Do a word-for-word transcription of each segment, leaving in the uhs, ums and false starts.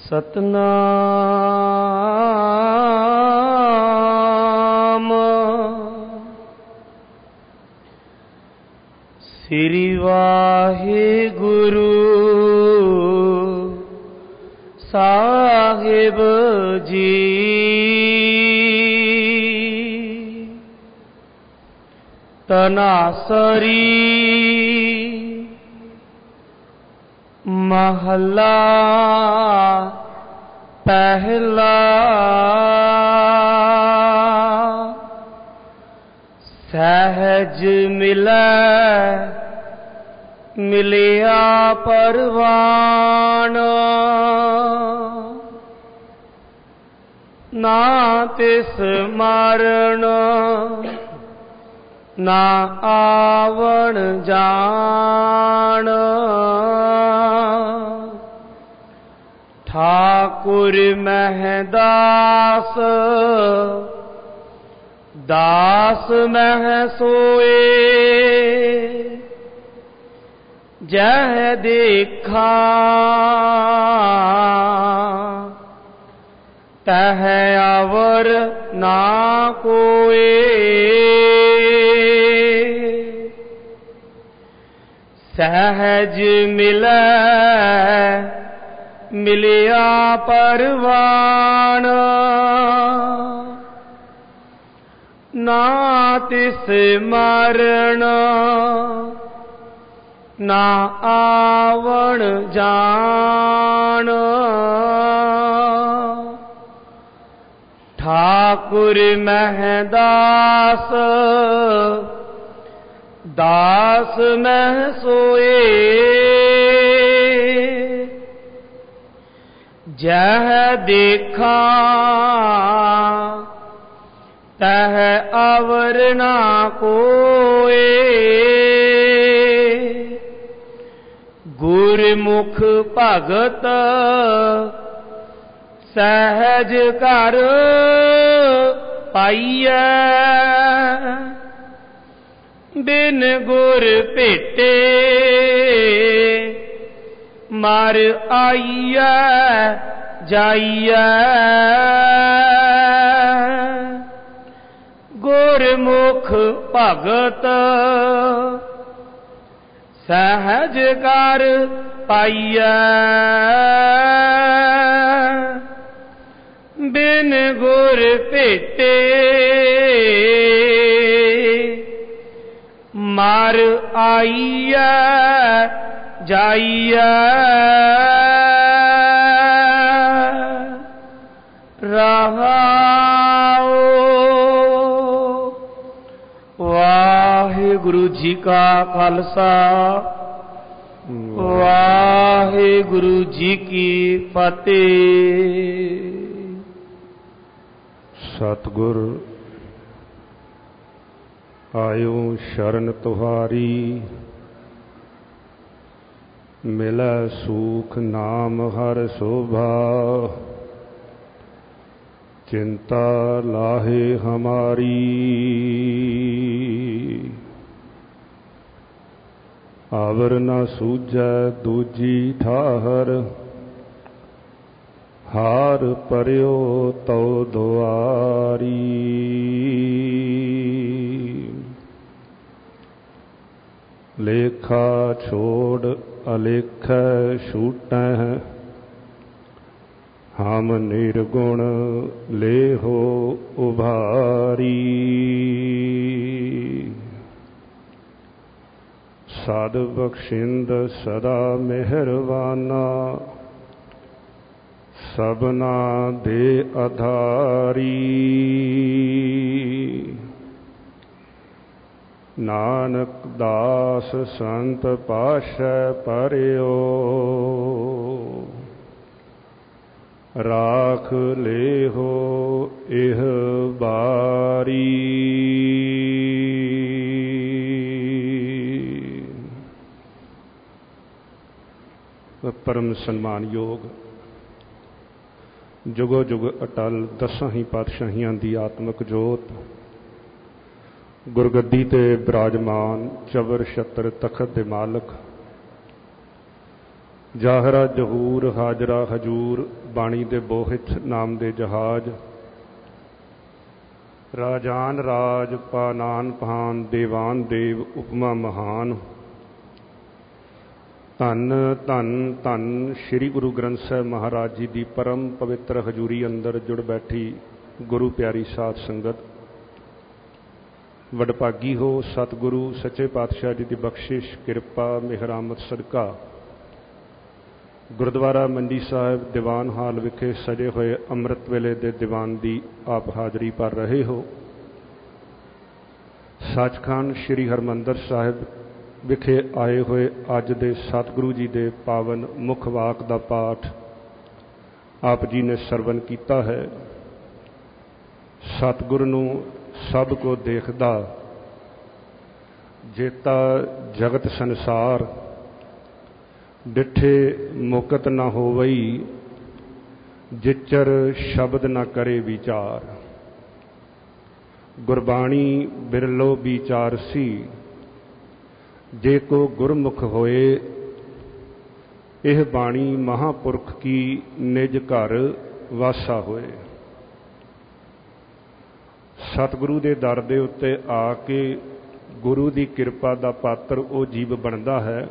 ਸਤਨਾਮ ਸ੍ਰੀ ਵਾਹਿਗੁਰੂ ਸਾਹਿਬ ਜੀ। ਤਨਾਸਰੀ ਮਹਲਾ ਪਹਿਲਾ। ਸਹਿਜ ਮਿਲੈ ਮਿਲਿਆ ਪਰਵਾਣ, ਨਾ ਤਿਸ ਮਾਰਣ ਨਾ ਆਵਣ ਜਾਣ। ਠਾਕੁਰ ਮਹਿਦਾਸ ਦਾਸ ਮਹਿ ਸੋਏ, ਜਹ ਦੇਖਾ ਤਹ ਅਵਰ ਨਾ ਕੋਏ। ਸਹਿਜ ਮਿਲੈ ਮਿਲਿਆ ਪਰਵਾਣ, ਨਾ ਤਿਸ ਮਾਰਣ ਨਾ ਆਵਣ ਜਾਣ। ਠਾਕੁਰ ਮਹਿਦਾਸ ਦਾਸ ਮਹਿ ਸੋਏ, ਜਹ ਦੇਖਾ ਤਹ ਅਵਰ ਨਾ ਕੋਏ। ਗੁਰਮੁਖ ਭਗਤ ਸਹਿਜ ਘਰ ਪਾਈਐ, ਬਿਨ ਗੁਰ ਭੇਟੇ ਮਰ ਆਈਐ ਜਾਈਐ। ਗੁਰਮੁਖ ਭਗਤ ਸਹਿਜ ਘਰ ਪਾਈਐ, ਬਿਨ ਗੁਰ ਭੇਟੇ ਮਰ ਆਈਐ ਜਾਈਐ। ਰਹਾਉ। ਵਾਹਿਗੁਰੂ ਜੀ ਕਾ ਖਾਲਸਾ ਵਾਹਿਗੁਰੂ ਜੀ ਕੀ ਫਤਿਹ। ਸਤਿਗੁਰ ਆਇਓ ਸ਼ਰਨ ਤੁਹਾਰੀ, ਮਿਲੈ ਸੂਖ ਨਾਮ ਹਰ ਸੋਭਾ। ਚਿੰਤਾ ਲਾਹੇ ਹਮਾਰੀ, ਆਵਰ ਨਾ ਸੂਝੈ ਦੂਜੀ ਠਾਹਰ। ਹਾਰ ਪਰਿਓ ਤਉ ਦੁਆਰੀ, ਲੇਖਾ ਛੋੜ ਅਲੇਖੈ ਛੂਟੈ। ਹਮ ਨਿਰਗੁਣ ਲੇਹੋ ਉਭਾਰੀ, ਸਦ ਬਖਸ਼ਿੰਦ ਸਦਾ ਮਿਹਰਬਾਨਾ। ਸਭਨਾ ਦੇ ਆਧਾਰੀ, ਨਾਨਕ ਦਾਸ ਸੰਤ ਪਾਸ਼ੈ ਪਰਿਓ। ਰਾਖ ਲੇਹੋ ਇਹ ਬਾਰੀ, ਪਰਮ ਸਨਮਾਨਯੋਗ ਜੁਗੋ ਜੁਗ ਅਟਲ ਦਸਾਂ ਹੀ ਪਾਤਸ਼ਾਹੀਆਂ ਦੀ ਆਤਮਿਕ ਜੋਤ ਗੁਰਗੱਦੀ ਤੇ ਬਿਰਾਜਮਾਨ ਚਵਰ ਛਤਰ ਤਖਤ ਦੇ ਮਾਲਕ ਜਾਹਰਾ ਜਹੂਰ ਹਾਜਰਾ ਹਜੂਰ ਬਾਣੀ ਦੇ ਬੋਹਿਥ ਨਾਮ ਦੇ ਜਹਾਜ਼ ਰਾਜਾਨ ਰਾਜ ਪਾਨਾਨ ਪਹਾਨ ਦੇਵਾਨ ਦੇਵ ਉਪਮਾ ਮਹਾਨ। ਧੰਨ ਧੰਨ ਧੰਨ ਸ੍ਰੀ ਗੁਰੂ ਗ੍ਰੰਥ ਸਾਹਿਬ ਮਹਾਰਾਜ ਜੀ ਦੀ ਪਰਮ ਪਵਿੱਤਰ ਹਜ਼ੂਰੀ ਅੰਦਰ ਜੁੜ ਬੈਠੀ ਗੁਰੂ ਪਿਆਰੀ ਸਾਧ ਸੰਗਤ। ਵਡਭਾਗੀ ਹੋ ਸਤਿਗੁਰੂ ਸੱਚੇ ਪਾਤਸ਼ਾਹ ਜੀ ਦੀ ਬਖਸ਼ਿਸ਼ ਕਿਰਪਾ ਮਿਹਰਾਮਤ ਸਦਕਾ ਗੁਰਦੁਆਰਾ ਮੰਡੀ ਸਾਹਿਬ ਦੀਵਾਨ ਹਾਲ ਵਿਖੇ ਸਜੇ ਹੋਏ ਅੰਮ੍ਰਿਤ ਵੇਲੇ ਦੇ ਦੀਵਾਨ ਦੀ ਆਪ ਹਾਜ਼ਰੀ ਭਰ ਰਹੇ ਹੋ। ਸੱਚਖੰਡ ਸ੍ਰੀ ਹਰਿਮੰਦਰ ਸਾਹਿਬ ਵਿਖੇ ਆਏ ਹੋਏ ਅੱਜ ਦੇ ਸਤਿਗੁਰੂ ਜੀ ਦੇ ਪਾਵਨ ਮੁੱਖ ਵਾਕ ਦਾ ਪਾਠ ਆਪ ਜੀ ਨੇ ਸਰਵਨ ਕੀਤਾ ਹੈ। ਸਤਿਗੁਰ ਨੂੰ ਸਭ ਕੋ ਦੇਖਦਾ ਜੇਤਾ ਜਗਤ ਸੰਸਾਰ ਡਿਠੇ ਮੁਕਤ ਨਾ ਹੋਵਈ ਜਿਚਰ ਸ਼ਬਦ ਨਾ ਕਰੇ ਵਿਚਾਰ। ਗੁਰਬਾਣੀ ਬਿਰਲੋ ਵਿਚਾਰਸੀ ਜੇ ਕੋ ਗੁਰਮੁਖ ਹੋਏ ਇਹ ਬਾਣੀ ਮਹਾਂਪੁਰਖ ਕੀ ਨਿਜ ਘਰ ਵਾਸਾ ਹੋਏ। ਸਤਿਗੁਰੂ ਦੇ ਦਰ ਦੇ ਉੱਤੇ ਆ ਕੇ ਗੁਰੂ ਦੀ ਕਿਰਪਾ ਦਾ ਪਾਤਰ ਉਹ ਜੀਵ ਬਣਦਾ ਹੈ।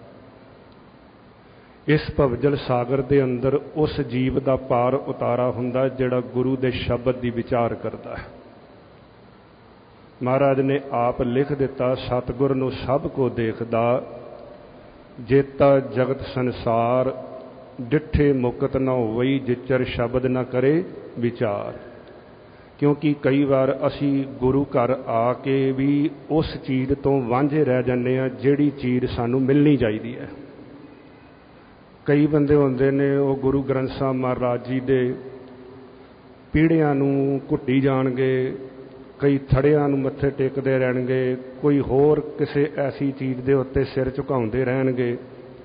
ਇਸ ਭਵਜਲ ਸਾਗਰ ਦੇ ਅੰਦਰ ਉਸ ਜੀਵ ਦਾ ਪਾਰ ਉਤਾਰਾ ਹੁੰਦਾ ਜਿਹੜਾ ਗੁਰੂ ਦੇ ਸ਼ਬਦ ਦੀ ਵਿਚਾਰ ਕਰਦਾ ਹੈ। ਮਹਾਰਾਜ ਨੇ ਆਪ ਲਿਖ ਦਿੱਤਾ, ਸਤਿਗੁਰ ਨੂੰ ਸਭ ਕੋ ਦੇਖਦਾ ਜੇਤਾ ਜਗਤ ਸੰਸਾਰ ਡਿਠੇ ਮੁਕਤ ਨਾ ਹੋਵਈ ਜਿਚਰ ਸ਼ਬਦ ਨਾ ਕਰੇ ਵਿਚਾਰ। ਕਿਉਂਕਿ ਕਈ ਵਾਰ ਅਸੀਂ ਗੁਰੂ ਘਰ ਆ ਕੇ ਵੀ ਉਸ ਚੀਜ਼ ਤੋਂ ਵਾਂਝੇ ਰਹਿ ਜਾਂਦੇ ਹਾਂ ਜਿਹੜੀ ਚੀਜ਼ ਸਾਨੂੰ ਮਿਲਣੀ ਚਾਹੀਦੀ ਹੈ। ਕਈ ਬੰਦੇ ਹੁੰਦੇ ਨੇ ਉਹ ਗੁਰੂ ਗ੍ਰੰਥ ਸਾਹਿਬ ਮਹਾਰਾਜ ਜੀ ਦੇ ਪੀੜ੍ਹਿਆਂ ਨੂੰ ਘੁੱਟੀ ਜਾਣਗੇ, ਕਈ ਥੜਿਆਂ ਨੂੰ ਮੱਥੇ ਟੇਕਦੇ ਰਹਿਣਗੇ, ਕੋਈ ਹੋਰ ਕਿਸੇ ਐਸੀ ਚੀਜ਼ ਦੇ ਉੱਤੇ ਸਿਰ ਝੁਕਾਉਂਦੇ ਰਹਿਣਗੇ।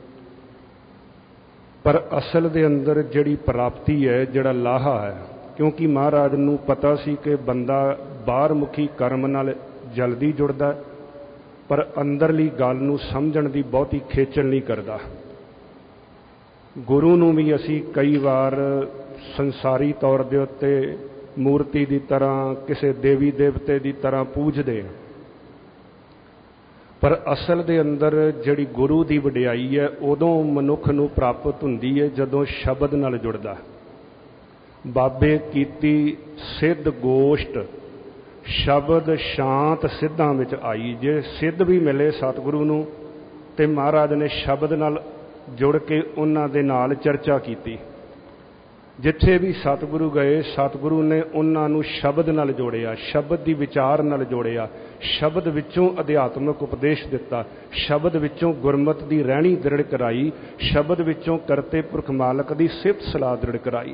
ਪਰ ਅਸਲ ਦੇ ਅੰਦਰ ਜਿਹੜੀ ਪ੍ਰਾਪਤੀ ਹੈ, ਜਿਹੜਾ ਲਾਹਾ ਹੈ, ਕਿਉਂਕਿ ਮਹਾਰਾਜ ਨੂੰ ਪਤਾ ਸੀ ਕਿ ਬੰਦਾ ਬਾਹਰਮੁਖੀ ਕਰਮ ਨਾਲ ਜਲਦੀ ਜੁੜਦਾ ਪਰ ਅੰਦਰਲੀ ਗੱਲ ਨੂੰ ਸਮਝਣ ਦੀ ਬਹੁਤੀ ਖੇਚਲ ਨਹੀਂ ਕਰਦਾ। ਗੁਰੂ ਨੂੰ ਵੀ ਅਸੀਂ ਕਈ ਵਾਰ ਸੰਸਾਰੀ ਤੌਰ ਦੇ ਉੱਤੇ ਮੂਰਤੀ ਦੀ ਤਰ੍ਹਾਂ ਕਿਸੇ ਦੇਵੀ ਦੇਵਤੇ ਦੀ ਤਰ੍ਹਾਂ ਪੂਜਦੇ ਹਾਂ, ਪਰ ਅਸਲ ਦੇ ਅੰਦਰ ਜਿਹੜੀ ਗੁਰੂ ਦੀ ਵਡਿਆਈ ਹੈ ਉਦੋਂ ਮਨੁੱਖ ਨੂੰ ਪ੍ਰਾਪਤ ਹੁੰਦੀ ਹੈ ਜਦੋਂ ਸ਼ਬਦ ਨਾਲ ਜੁੜਦਾ। ਬਾਬੇ ਕੀਤੀ ਸਿੱਧ ਗੋਸ਼ਟ ਸ਼ਬਦ ਸ਼ਾਂਤ ਸਿੱਧਾਂ ਵਿੱਚ ਆਈ। ਜੇ ਸਿੱਧ ਵੀ ਮਿਲੇ ਸਤਿਗੁਰੂ ਨੂੰ ਤੇ ਮਹਾਰਾਜ ਨੇ ਸ਼ਬਦ ਨਾਲ ਜੁੜ ਕੇ ਉਹਨਾਂ ਦੇ ਨਾਲ ਚਰਚਾ ਕੀਤੀ। ਜਿੱਥੇ ਵੀ ਸਤਿਗੁਰੂ ਗਏ ਸਤਿਗੁਰੂ ਨੇ ਉਹਨਾਂ ਨੂੰ ਸ਼ਬਦ ਨਾਲ ਜੋੜਿਆ, ਸ਼ਬਦ ਦੀ ਵਿਚਾਰ ਨਾਲ ਜੋੜਿਆ, ਸ਼ਬਦ ਵਿੱਚੋਂ ਅਧਿਆਤਮਿਕ ਉਪਦੇਸ਼ ਦਿੱਤਾ, ਸ਼ਬਦ ਵਿੱਚੋਂ ਗੁਰਮਤਿ ਦੀ ਰਹਿਣੀ ਦ੍ਰਿੜ ਕਰਾਈ, ਸ਼ਬਦ ਵਿੱਚੋਂ ਕਰਤੇ ਪੁਰਖ ਮਾਲਕ ਦੀ ਸਿਫਤ ਸਲਾਹ ਦ੍ਰਿੜ ਕਰਾਈ।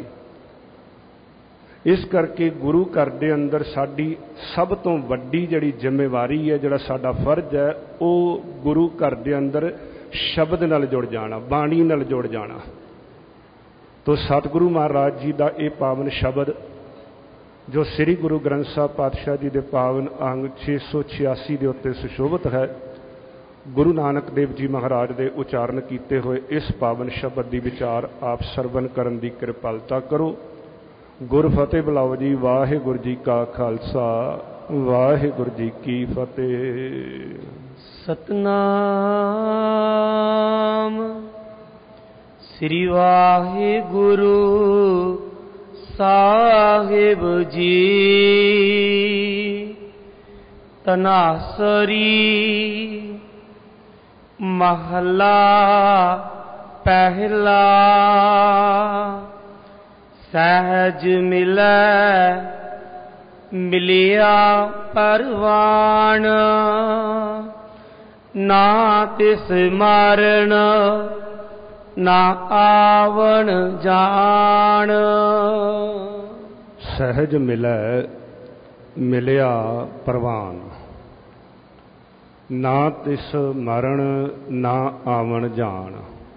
ਇਸ ਕਰਕੇ ਗੁਰੂ ਘਰ ਦੇ ਅੰਦਰ ਸਾਡੀ ਸਭ ਤੋਂ ਵੱਡੀ ਜਿਹੜੀ ਜ਼ਿੰਮੇਵਾਰੀ ਹੈ, ਜਿਹੜਾ ਸਾਡਾ ਫਰਜ਼ ਹੈ, ਉਹ ਗੁਰੂ ਘਰ ਦੇ ਅੰਦਰ ਸ਼ਬਦ ਨਾਲ ਜੁੜ ਜਾਣਾ, ਬਾਣੀ ਨਾਲ ਜੁੜ ਜਾਣਾ। ਤੋ ਸਤਿਗੁਰੂ ਮਹਾਰਾਜ ਜੀ ਦਾ ਇਹ ਪਾਵਨ ਸ਼ਬਦ ਜੋ ਸ੍ਰੀ ਗੁਰੂ ਗ੍ਰੰਥ ਸਾਹਿਬ ਪਾਤਸ਼ਾਹ ਜੀ ਦੇ ਪਾਵਨ ਅੰਗ ਛੇ ਸੌ ਛਿਆਸੀ ਦੇ ਉੱਤੇ ਸੁਸ਼ੋਭਿਤ ਹੈ, ਗੁਰੂ ਨਾਨਕ ਦੇਵ ਜੀ ਮਹਾਰਾਜ ਦੇ ਉਚਾਰਨ ਕੀਤੇ ਹੋਏ ਇਸ ਪਾਵਨ ਸ਼ਬਦ ਦੀ ਵਿਚਾਰ ਆਪ ਸਰਵਨ ਕਰਨ ਦੀ ਕਿਰਪਾਲਤਾ ਕਰੋ। ਗੁਰ ਫਤਿਹ ਬੁਲਾਓ ਜੀ। ਵਾਹਿਗੁਰੂ ਜੀ ਕਾ ਖਾਲਸਾ, ਵਾਹਿਗੁਰੂ ਜੀ ਕੀ ਫਤਿਹ। ਸਤਨਾਮ ਸ੍ਰੀ ਵਾਹਿਗੁਰੂ ਸਾਹਿਬ ਜੀ। ਤਨਾਸਰੀ ਮਹਲਾ ਪਹਿਲਾ। ਸਹਿਜ ਮਿਲੈ ਮਿਲਿਆ ਪਰਵਾਣ, ਨਾ ਤਿਸ ਮਾਰਨ ਨਾ ਆਵਣ ਜਾਣ। ਸਹਿਜ ਮਿਲੈ ਮਿਲਿਆ ਪਰਵਾਨ, ਨਾ ਤਿਸ ਮਰਨ ਨਾ ਆਵਣ ਜਾਣ।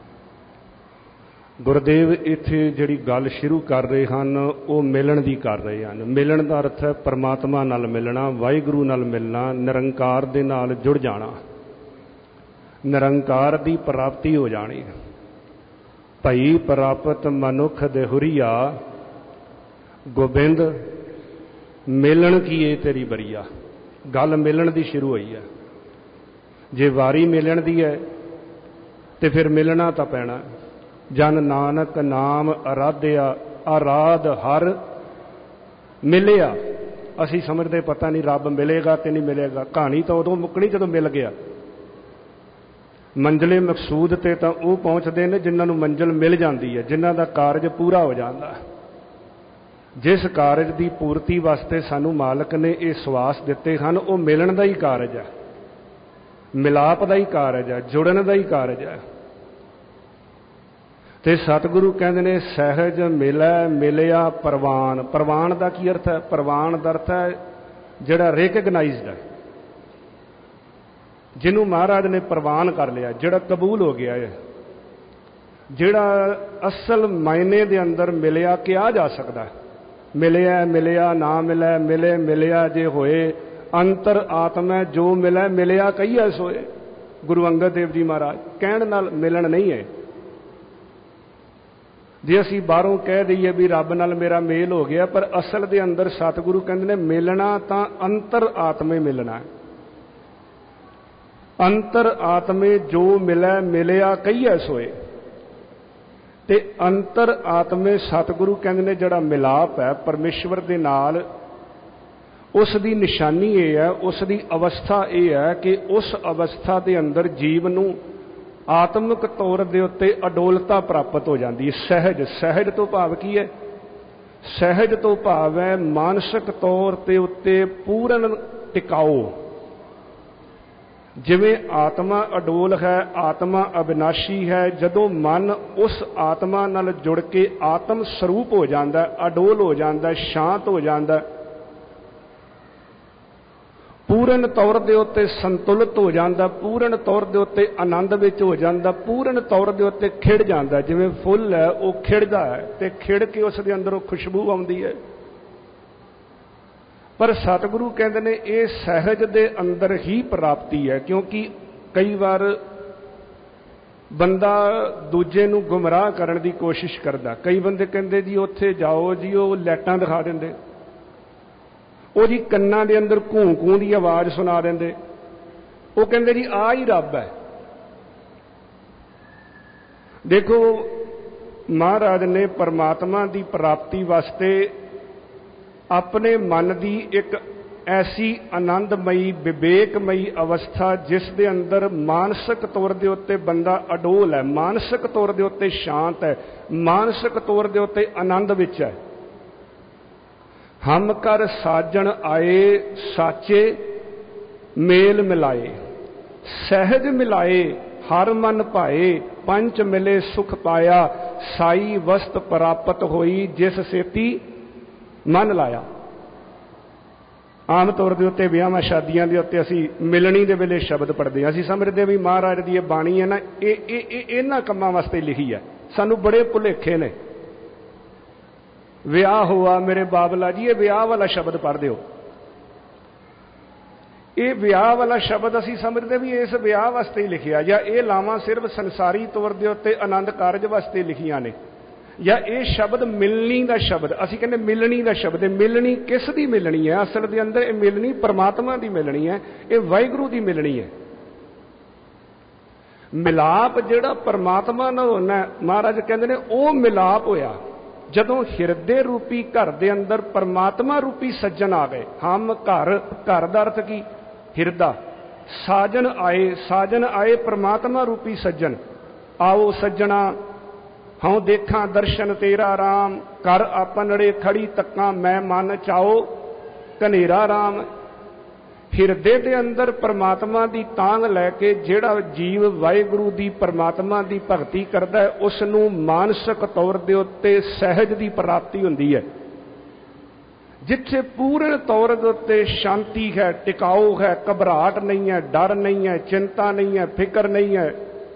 ਗੁਰਦੇਵ ਇੱਥੇ ਜਿਹੜੀ ਗੱਲ ਸ਼ੁਰੂ ਕਰ ਰਹੇ ਹਨ ਉਹ ਮਿਲਣ ਦੀ ਕਰ ਰਹੇ ਹਨ। ਮਿਲਣ ਦਾ ਅਰਥ ਹੈ ਪਰਮਾਤਮਾ ਨਾਲ ਮਿਲਣਾ, ਵਾਹਿਗੁਰੂ ਨਾਲ ਮਿਲਣਾ, ਨਿਰੰਕਾਰ ਦੇ ਨਾਲ ਜੁੜ ਜਾਣਾ, ਨਿਰੰਕਾਰ ਦੀ ਪ੍ਰਾਪਤੀ ਹੋ ਜਾਣੀ। ਭਈ ਪ੍ਰਾਪਤ ਮਨੁੱਖ ਦੇਹੁਰੀਆ, ਗੋਬਿੰਦ ਮਿਲਣ ਕੀ ਏ ਤੇਰੀ ਬਰੀਆ। ਗੱਲ ਮਿਲਣ ਦੀ ਸ਼ੁਰੂ ਹੋਈ ਹੈ। ਜੇ ਵਾਰੀ ਮਿਲਣ ਦੀ ਹੈ ਤੇ ਫਿਰ ਮਿਲਣਾ ਤਾਂ ਪੈਣਾ। ਜਨ ਨਾਨਕ ਨਾਮ ਅਰਾਧਿਆ, ਅਰਾਧ ਹਰ ਮਿਲਿਆ। ਅਸੀਂ ਸਮਝਦੇ ਪਤਾ ਨਹੀਂ ਰੱਬ ਮਿਲੇਗਾ ਕਿ ਨਹੀਂ ਮਿਲੇਗਾ। ਕਹਾਣੀ ਤਾਂ ਉਦੋਂ ਮੁੱਕਣੀ ਜਦੋਂ ਮਿਲ ਗਿਆ। ਮੰਜ਼ਲੇ ਮਕਸੂਦ ਤੇ ਤਾਂ ਉਹ ਪਹੁੰਚਦੇ ਨੇ ਜਿਨ੍ਹਾਂ ਨੂੰ ਮੰਜ਼ਿਲ ਮਿਲ ਜਾਂਦੀ ਹੈ, ਜਿਨ੍ਹਾਂ ਦਾ ਕਾਰਜ ਪੂਰਾ ਹੋ ਜਾਂਦਾ। ਜਿਸ ਕਾਰਜ ਦੀ ਪੂਰਤੀ ਵਾਸਤੇ ਸਾਨੂੰ ਮਾਲਕ ਨੇ ਇਹ ਸਵਾਸ ਦਿੱਤੇ ਹਨ, ਉਹ ਮਿਲਣ ਦਾ ਹੀ ਕਾਰਜ ਹੈ, ਮਿਲਾਪ ਦਾ ਹੀ ਕਾਰਜ ਹੈ, ਜੁੜਨ ਦਾ ਹੀ ਕਾਰਜ ਹੈ। ਤੇ ਸਤਿਗੁਰੂ ਕਹਿੰਦੇ ਨੇ ਸਹਿਜ ਮਿਲੈ ਮਿਲਿਆ ਪ੍ਰਵਾਨ। ਪ੍ਰਵਾਨ ਦਾ ਕੀ ਅਰਥ ਹੈ? ਪ੍ਰਵਾਨ ਦਾ ਅਰਥ ਹੈ ਜਿਹੜਾ ਰੈਕਗਨਾਈਜ਼ਡ ਹੈ, ਜਿਹਨੂੰ ਮਹਾਰਾਜ ਨੇ ਪ੍ਰਵਾਨ ਕਰ ਲਿਆ, ਜਿਹੜਾ ਕਬੂਲ ਹੋ ਗਿਆ ਹੈ, ਜਿਹੜਾ ਅਸਲ ਮਾਇਨੇ ਦੇ ਅੰਦਰ ਮਿਲਿਆ ਕਿਹਾ ਜਾ ਸਕਦਾ। ਮਿਲਿਆ ਮਿਲਿਆ ਨਾ ਮਿਲਿਆ, ਮਿਲੇ ਮਿਲਿਆ ਜੇ ਹੋਏ, ਅੰਤਰ ਆਤਮੈ ਜੋ ਮਿਲੈ ਮਿਲਿਆ ਕਹੀਐ ਸੋਏ। ਗੁਰੂ ਅੰਗਦ ਦੇਵ ਜੀ ਮਹਾਰਾਜ ਕਹਿਣ ਨਾਲ ਮਿਲਣ ਨਹੀਂ ਹੈ। ਜੇ ਅਸੀਂ ਬਾਹਰੋਂ ਕਹਿ ਦਈਏ ਵੀ ਰੱਬ ਨਾਲ ਮੇਰਾ ਮੇਲ ਹੋ ਗਿਆ, ਪਰ ਅਸਲ ਦੇ ਅੰਦਰ ਸਤਿਗੁਰੂ ਕਹਿੰਦੇ ਨੇ ਮਿਲਣਾ ਤਾਂ ਅੰਤਰ ਆਤਮੇ ਮਿਲਣਾ। ਅੰਤਰ ਆਤਮੇ ਜੋ ਮਿਲੈ ਮਿਲਿਆ ਕਹੀਐ ਸੋਏ। ਤੇ ਅੰਤਰ ਆਤਮੇ ਸਤਿਗੁਰੂ ਕਹਿੰਦੇ ਨੇ ਜਿਹੜਾ ਮਿਲਾਪ ਹੈ ਪਰਮੇਸ਼ਵਰ ਦੇ ਨਾਲ, ਉਸ ਦੀ ਨਿਸ਼ਾਨੀ ਇਹ ਹੈ, ਉਸ ਦੀ ਅਵਸਥਾ ਇਹ ਹੈ ਕਿ ਉਸ ਅਵਸਥਾ ਦੇ ਅੰਦਰ ਜੀਵ ਨੂੰ ਆਤਮਿਕ ਤੌਰ ਦੇ ਉੱਤੇ ਅਡੋਲਤਾ ਪ੍ਰਾਪਤ ਹੋ ਜਾਂਦੀ ਹੈ। ਸਹਿਜ, ਸਹਿਜ ਤੋਂ ਭਾਵ ਕੀ ਹੈ? ਸਹਿਜ ਤੋਂ ਭਾਵ ਹੈ ਮਾਨਸਿਕ ਤੌਰ ਤੇ ਉੱਤੇ ਪੂਰਨ ਟਿਕਾਓ। ਜਿਵੇਂ ਆਤਮਾ ਅਡੋਲ ਹੈ, ਆਤਮਾ ਅਬਿਨਾਸ਼ੀ ਹੈ, ਜਦੋਂ ਮਨ ਉਸ ਆਤਮਾ ਨਾਲ ਜੁੜ ਕੇ ਆਤਮ ਸਰੂਪ ਹੋ ਜਾਂਦਾ, ਅਡੋਲ ਹੋ ਜਾਂਦਾ, ਸ਼ਾਂਤ ਹੋ ਜਾਂਦਾ, ਪੂਰਨ ਤੌਰ ਦੇ ਉੱਤੇ ਸੰਤੁਲਿਤ ਹੋ ਜਾਂਦਾ, ਪੂਰਨ ਤੌਰ ਦੇ ਉੱਤੇ ਆਨੰਦ ਵਿੱਚ ਹੋ ਜਾਂਦਾ, ਪੂਰਨ ਤੌਰ ਦੇ ਉੱਤੇ ਖਿੜ ਜਾਂਦਾ। ਜਿਵੇਂ ਫੁੱਲ ਹੈ ਉਹ ਖਿੜਦਾ ਹੈ ਤੇ ਖਿੜ ਕੇ ਉਸ ਦੇ ਅੰਦਰੋਂ ਖੁਸ਼ਬੂ ਆਉਂਦੀ ਹੈ। ਪਰ ਸਤਿਗੁਰੂ ਕਹਿੰਦੇ ਨੇ ਇਹ ਸਹਿਜ ਦੇ ਅੰਦਰ ਹੀ ਪ੍ਰਾਪਤੀ ਹੈ, ਕਿਉਂਕਿ ਕਈ ਵਾਰ ਬੰਦਾ ਦੂਜੇ ਨੂੰ ਗੁੰਮਰਾਹ ਕਰਨ ਦੀ ਕੋਸ਼ਿਸ਼ ਕਰਦਾ। ਕਈ ਬੰਦੇ ਕਹਿੰਦੇ ਜੀ ਉੱਥੇ ਜਾਓ ਜੀ, ਉਹ ਲਾਈਟਾਂ ਦਿਖਾ ਦਿੰਦੇ, ਉਹ ਜੀ ਕੰਨਾਂ ਦੇ ਅੰਦਰ ਘੂੰ ਘੂੰ ਦੀ ਆਵਾਜ਼ ਸੁਣਾ ਦਿੰਦੇ, ਉਹ ਕਹਿੰਦੇ ਜੀ ਆਹ ਹੀ ਰੱਬ ਹੈ। ਦੇਖੋ, ਮਹਾਰਾਜ ਨੇ ਪਰਮਾਤਮਾ ਦੀ ਪ੍ਰਾਪਤੀ ਵਾਸਤੇ ਆਪਣੇ ਮਨ ਦੀ ਇੱਕ ਐਸੀ ਆਨੰਦਮਈ ਵਿਵੇਕਮਈ ਅਵਸਥਾ, ਜਿਸ ਦੇ ਅੰਦਰ ਮਾਨਸਿਕ ਤੌਰ ਦੇ ਉੱਤੇ ਬੰਦਾ ਅਡੋਲ ਹੈ, ਮਾਨਸਿਕ ਤੌਰ ਦੇ ਉੱਤੇ ਸ਼ਾਂਤ ਹੈ, ਮਾਨਸਿਕ ਤੌਰ ਦੇ ਉੱਤੇ ਆਨੰਦ ਵਿੱਚ ਹੈ। ਹਮ ਕਰ ਸਾਜਣ ਆਏ ਸਾਚੇ ਮੇਲ ਮਿਲਾਏ, ਸਹਿਜ ਮਿਲਾਏ ਹਰ ਮਨ ਭਾਏ, ਪੰਚ ਮਿਲੇ ਸੁਖ ਪਾਇਆ, ਸਾਈ ਵਸਤ ਪ੍ਰਾਪਤ ਹੋਈ ਜਿਸ ਸੇਤੀ ਮਨ ਲਾਇਆ। ਆਮ ਤੌਰ ਦੇ ਉੱਤੇ ਵਿਆਹਾਂ ਸ਼ਾਦੀਆਂ ਦੇ ਉੱਤੇ ਅਸੀਂ ਮਿਲਣੀ ਦੇ ਵੇਲੇ ਸ਼ਬਦ ਪੜ੍ਹਦੇ ਹਾਂ। ਅਸੀਂ ਸਮਝਦੇ ਵੀ ਮਹਾਰਾਜ ਦੀ ਇਹ ਬਾਣੀ ਹੈ ਨਾ, ਇਹ ਇਹ ਇਹਨਾਂ ਕੰਮਾਂ ਵਾਸਤੇ ਲਿਖੀ ਹੈ। ਸਾਨੂੰ ਬੜੇ ਭੁਲੇਖੇ ਨੇ। ਵਿਆਹ ਹੋਆ ਮੇਰੇ ਬਾਬਲਾ ਜੀ, ਇਹ ਵਿਆਹ ਵਾਲਾ ਸ਼ਬਦ ਪੜ੍ਹਦੇ ਹੋ। ਇਹ ਵਿਆਹ ਵਾਲਾ ਸ਼ਬਦ ਅਸੀਂ ਸਮਝਦੇ ਵੀ ਇਸ ਵਿਆਹ ਵਾਸਤੇ ਹੀ ਲਿਖਿਆ, ਜਾਂ ਇਹ ਲਾਵਾਂ ਸਿਰਫ ਸੰਸਾਰੀ ਤੌਰ ਦੇ ਉੱਤੇ ਆਨੰਦ ਕਾਰਜ ਵਾਸਤੇ ਲਿਖੀਆਂ ਨੇ, ਜਾਂ ਇਹ ਸ਼ਬਦ ਮਿਲਣੀ ਦਾ ਸ਼ਬਦ। ਅਸੀਂ ਕਹਿੰਦੇ ਮਿਲਣੀ ਦਾ ਸ਼ਬਦ ਹੈ। ਮਿਲਣੀ ਕਿਸ ਦੀ ਮਿਲਣੀ ਹੈ? ਅਸਲ ਦੇ ਅੰਦਰ ਇਹ ਮਿਲਣੀ ਪਰਮਾਤਮਾ ਦੀ ਮਿਲਣੀ ਹੈ, ਇਹ ਵਾਹਿਗੁਰੂ ਦੀ ਮਿਲਣੀ ਹੈ। ਮਿਲਾਪ ਜਿਹੜਾ ਪਰਮਾਤਮਾ ਨਾਲ ਹੋਣਾ, ਮਹਾਰਾਜ ਕਹਿੰਦੇ ਨੇ ਉਹ ਮਿਲਾਪ ਹੋਇਆ ਜਦੋਂ ਹਿਰਦੇ ਰੂਪੀ ਘਰ ਦੇ ਅੰਦਰ ਪਰਮਾਤਮਾ ਰੂਪੀ ਸੱਜਣ ਆ ਗਏ। ਹਮ ਘਰ, ਘਰ ਦਾ ਅਰਥ ਕੀ? ਹਿਰਦਾ। ਸਾਜਨ ਆਏ, ਸਾਜਨ ਆਏ ਪਰਮਾਤਮਾ ਰੂਪੀ ਸੱਜਣ। ਆਓ ਸੱਜਣਾ ਹਉ ਦੇਖਾਂ ਦਰਸ਼ਨ ਤੇਰਾ ਰਾਮ, ਕਰ ਆਪਨੜੇ ਖੜੀ ਤੱਕਾਂ ਮੈਂ ਮਨ ਚਾਓ ਕਨੇਰਾ ਰਾਮ। ਹਿਰਦੇ ਦੇ ਅੰਦਰ ਪਰਮਾਤਮਾ ਦੀ ਤਾਂਘ ਲੈ ਕੇ ਜਿਹੜਾ ਜੀਵ ਵਾਹਿਗੁਰੂ ਦੀ ਪਰਮਾਤਮਾ ਦੀ ਭਗਤੀ ਕਰਦਾ ਹੈ, ਉਸ ਨੂੰ ਮਾਨਸਿਕ ਤੌਰ ਦੇ ਉੱਤੇ ਸਹਿਜ ਦੀ ਪ੍ਰਾਪਤੀ ਹੁੰਦੀ ਹੈ, ਜਿੱਥੇ ਪੂਰਨ ਤੌਰ ਦੇ ਉੱਤੇ ਸ਼ਾਂਤੀ ਹੈ, ਟਿਕਾਓ ਹੈ, ਘਬਰਾਹਟ ਨਹੀਂ ਹੈ, ਡਰ ਨਹੀਂ ਹੈ, ਚਿੰਤਾ ਨਹੀਂ ਹੈ, ਫਿਕਰ ਨਹੀਂ ਹੈ।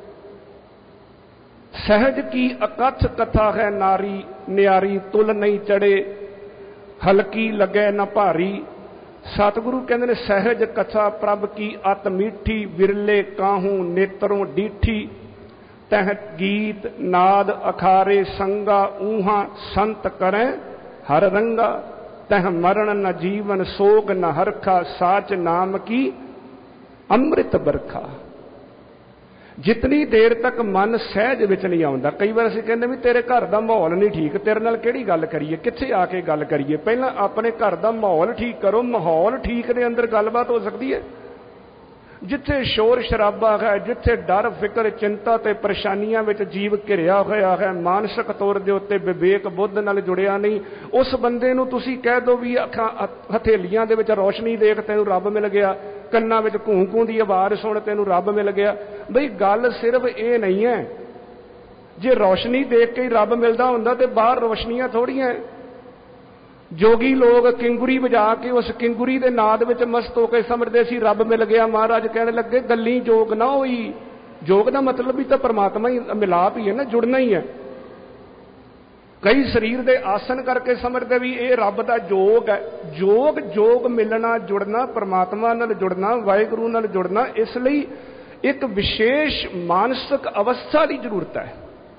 ਸਹਿਜ ਕੀ ਅਕਥ ਕਥਾ ਹੈ ਨਾਰੀ ਨਿਆਰੀ, ਤੁਲ ਨਹੀਂ ਚੜੇ ਹਲਕੀ ਲੱਗੇ ਨਾ ਭਾਰੀ। ਸਤਿਗੁਰੂ ਕਹਿੰਦੇ ਨੇ ਸਹਿਜ ਕਥਾ ਪ੍ਰਭ ਕੀ ਅਤ ਮੀਠੀ, ਵਿਰਲੇ ਕਾਹੂ ਨੇਤਰੋਂ ਡੀਠੀ। तह गीत नाद अखारे संगा ऊहा संत करें हर रंगा तह मरण न जीवन सोग न हरखा साच नाम की अमृत बरखा। जितनी देर तक मन सहज विच नहीं आउंदा, कई बार असीं कहंदे भी तेरे घर दा माहौल नहीं ठीक, तेरे नाल किहड़ी गल करिए, कित्थे आके गल करिए। पहलां अपने घर दा माहौल ठीक करो, माहौल ठीक दे अंदर गलबात हो सकदी है। जिथे शोर शराबा है, जिथे डर फिक्र चिंता ते परेशानियां विच जीव घिरिया होया है, मानसिक तौर दे उत्ते विवेक बुद्ध नाल जुड़िया नहीं, उस बंदे नूं तुसीं कह दो भी अखां हथेलियां दे विच रोशनी देख तैनूं रब मिल गया, कन्नां विच घूं घूं दी आवाज़ सुण तैनूं रब मिल गया। बई गल सिर्फ ये नहीं है, जे रोशनी देख के ही रब मिलदा हुंदा ते बाहर रोशनियां थोड़ियां। जोगी लोग किंगुरी बजा के उस किंगुरी के नाद में मस्त होकर समझते सी रब मिल गया। महाराज कहने लगे गली जोग ना होई, जोग का मतलब भी तो परमात्मा ही मिलाप ही है ना, जुड़ना ही है। कई शरीर के आसन करके समझते भी ये रब का जोग है। जोग जोग मिलना जुड़ना, परमात्मा नाल जुड़ना, वाहिगुरू नाल जुड़ना, इसलिए एक विशेष मानसिक अवस्था की जरूरत है।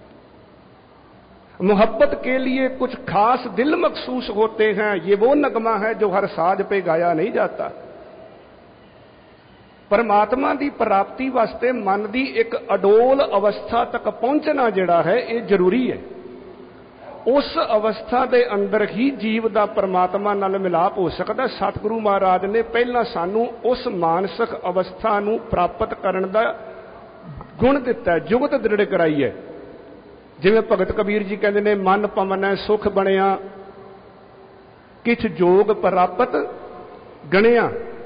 मोहब्बत के लिए कुछ खास दिल महसूस होते हैं, ये वो नगमा है जो हर साज पे गाया नहीं जाता। परमात्मा की प्राप्ति वास्ते मन की एक अडोल अवस्था तक पहुंचना जिहड़ा है ये जरूरी है। उस अवस्था के अंदर ही जीव का परमात्मा नाल मिलाप हो सकता। सतगुरु महाराज ने पहला सानू उस मानसिक अवस्था नू प्राप्त करने का गुण दिता, जुगत दृढ़ कराई है। जिवें भगत कबीर जी कहते हैं, मन पवनै सुख बनिया किछ जोग प्राप्त गणिया,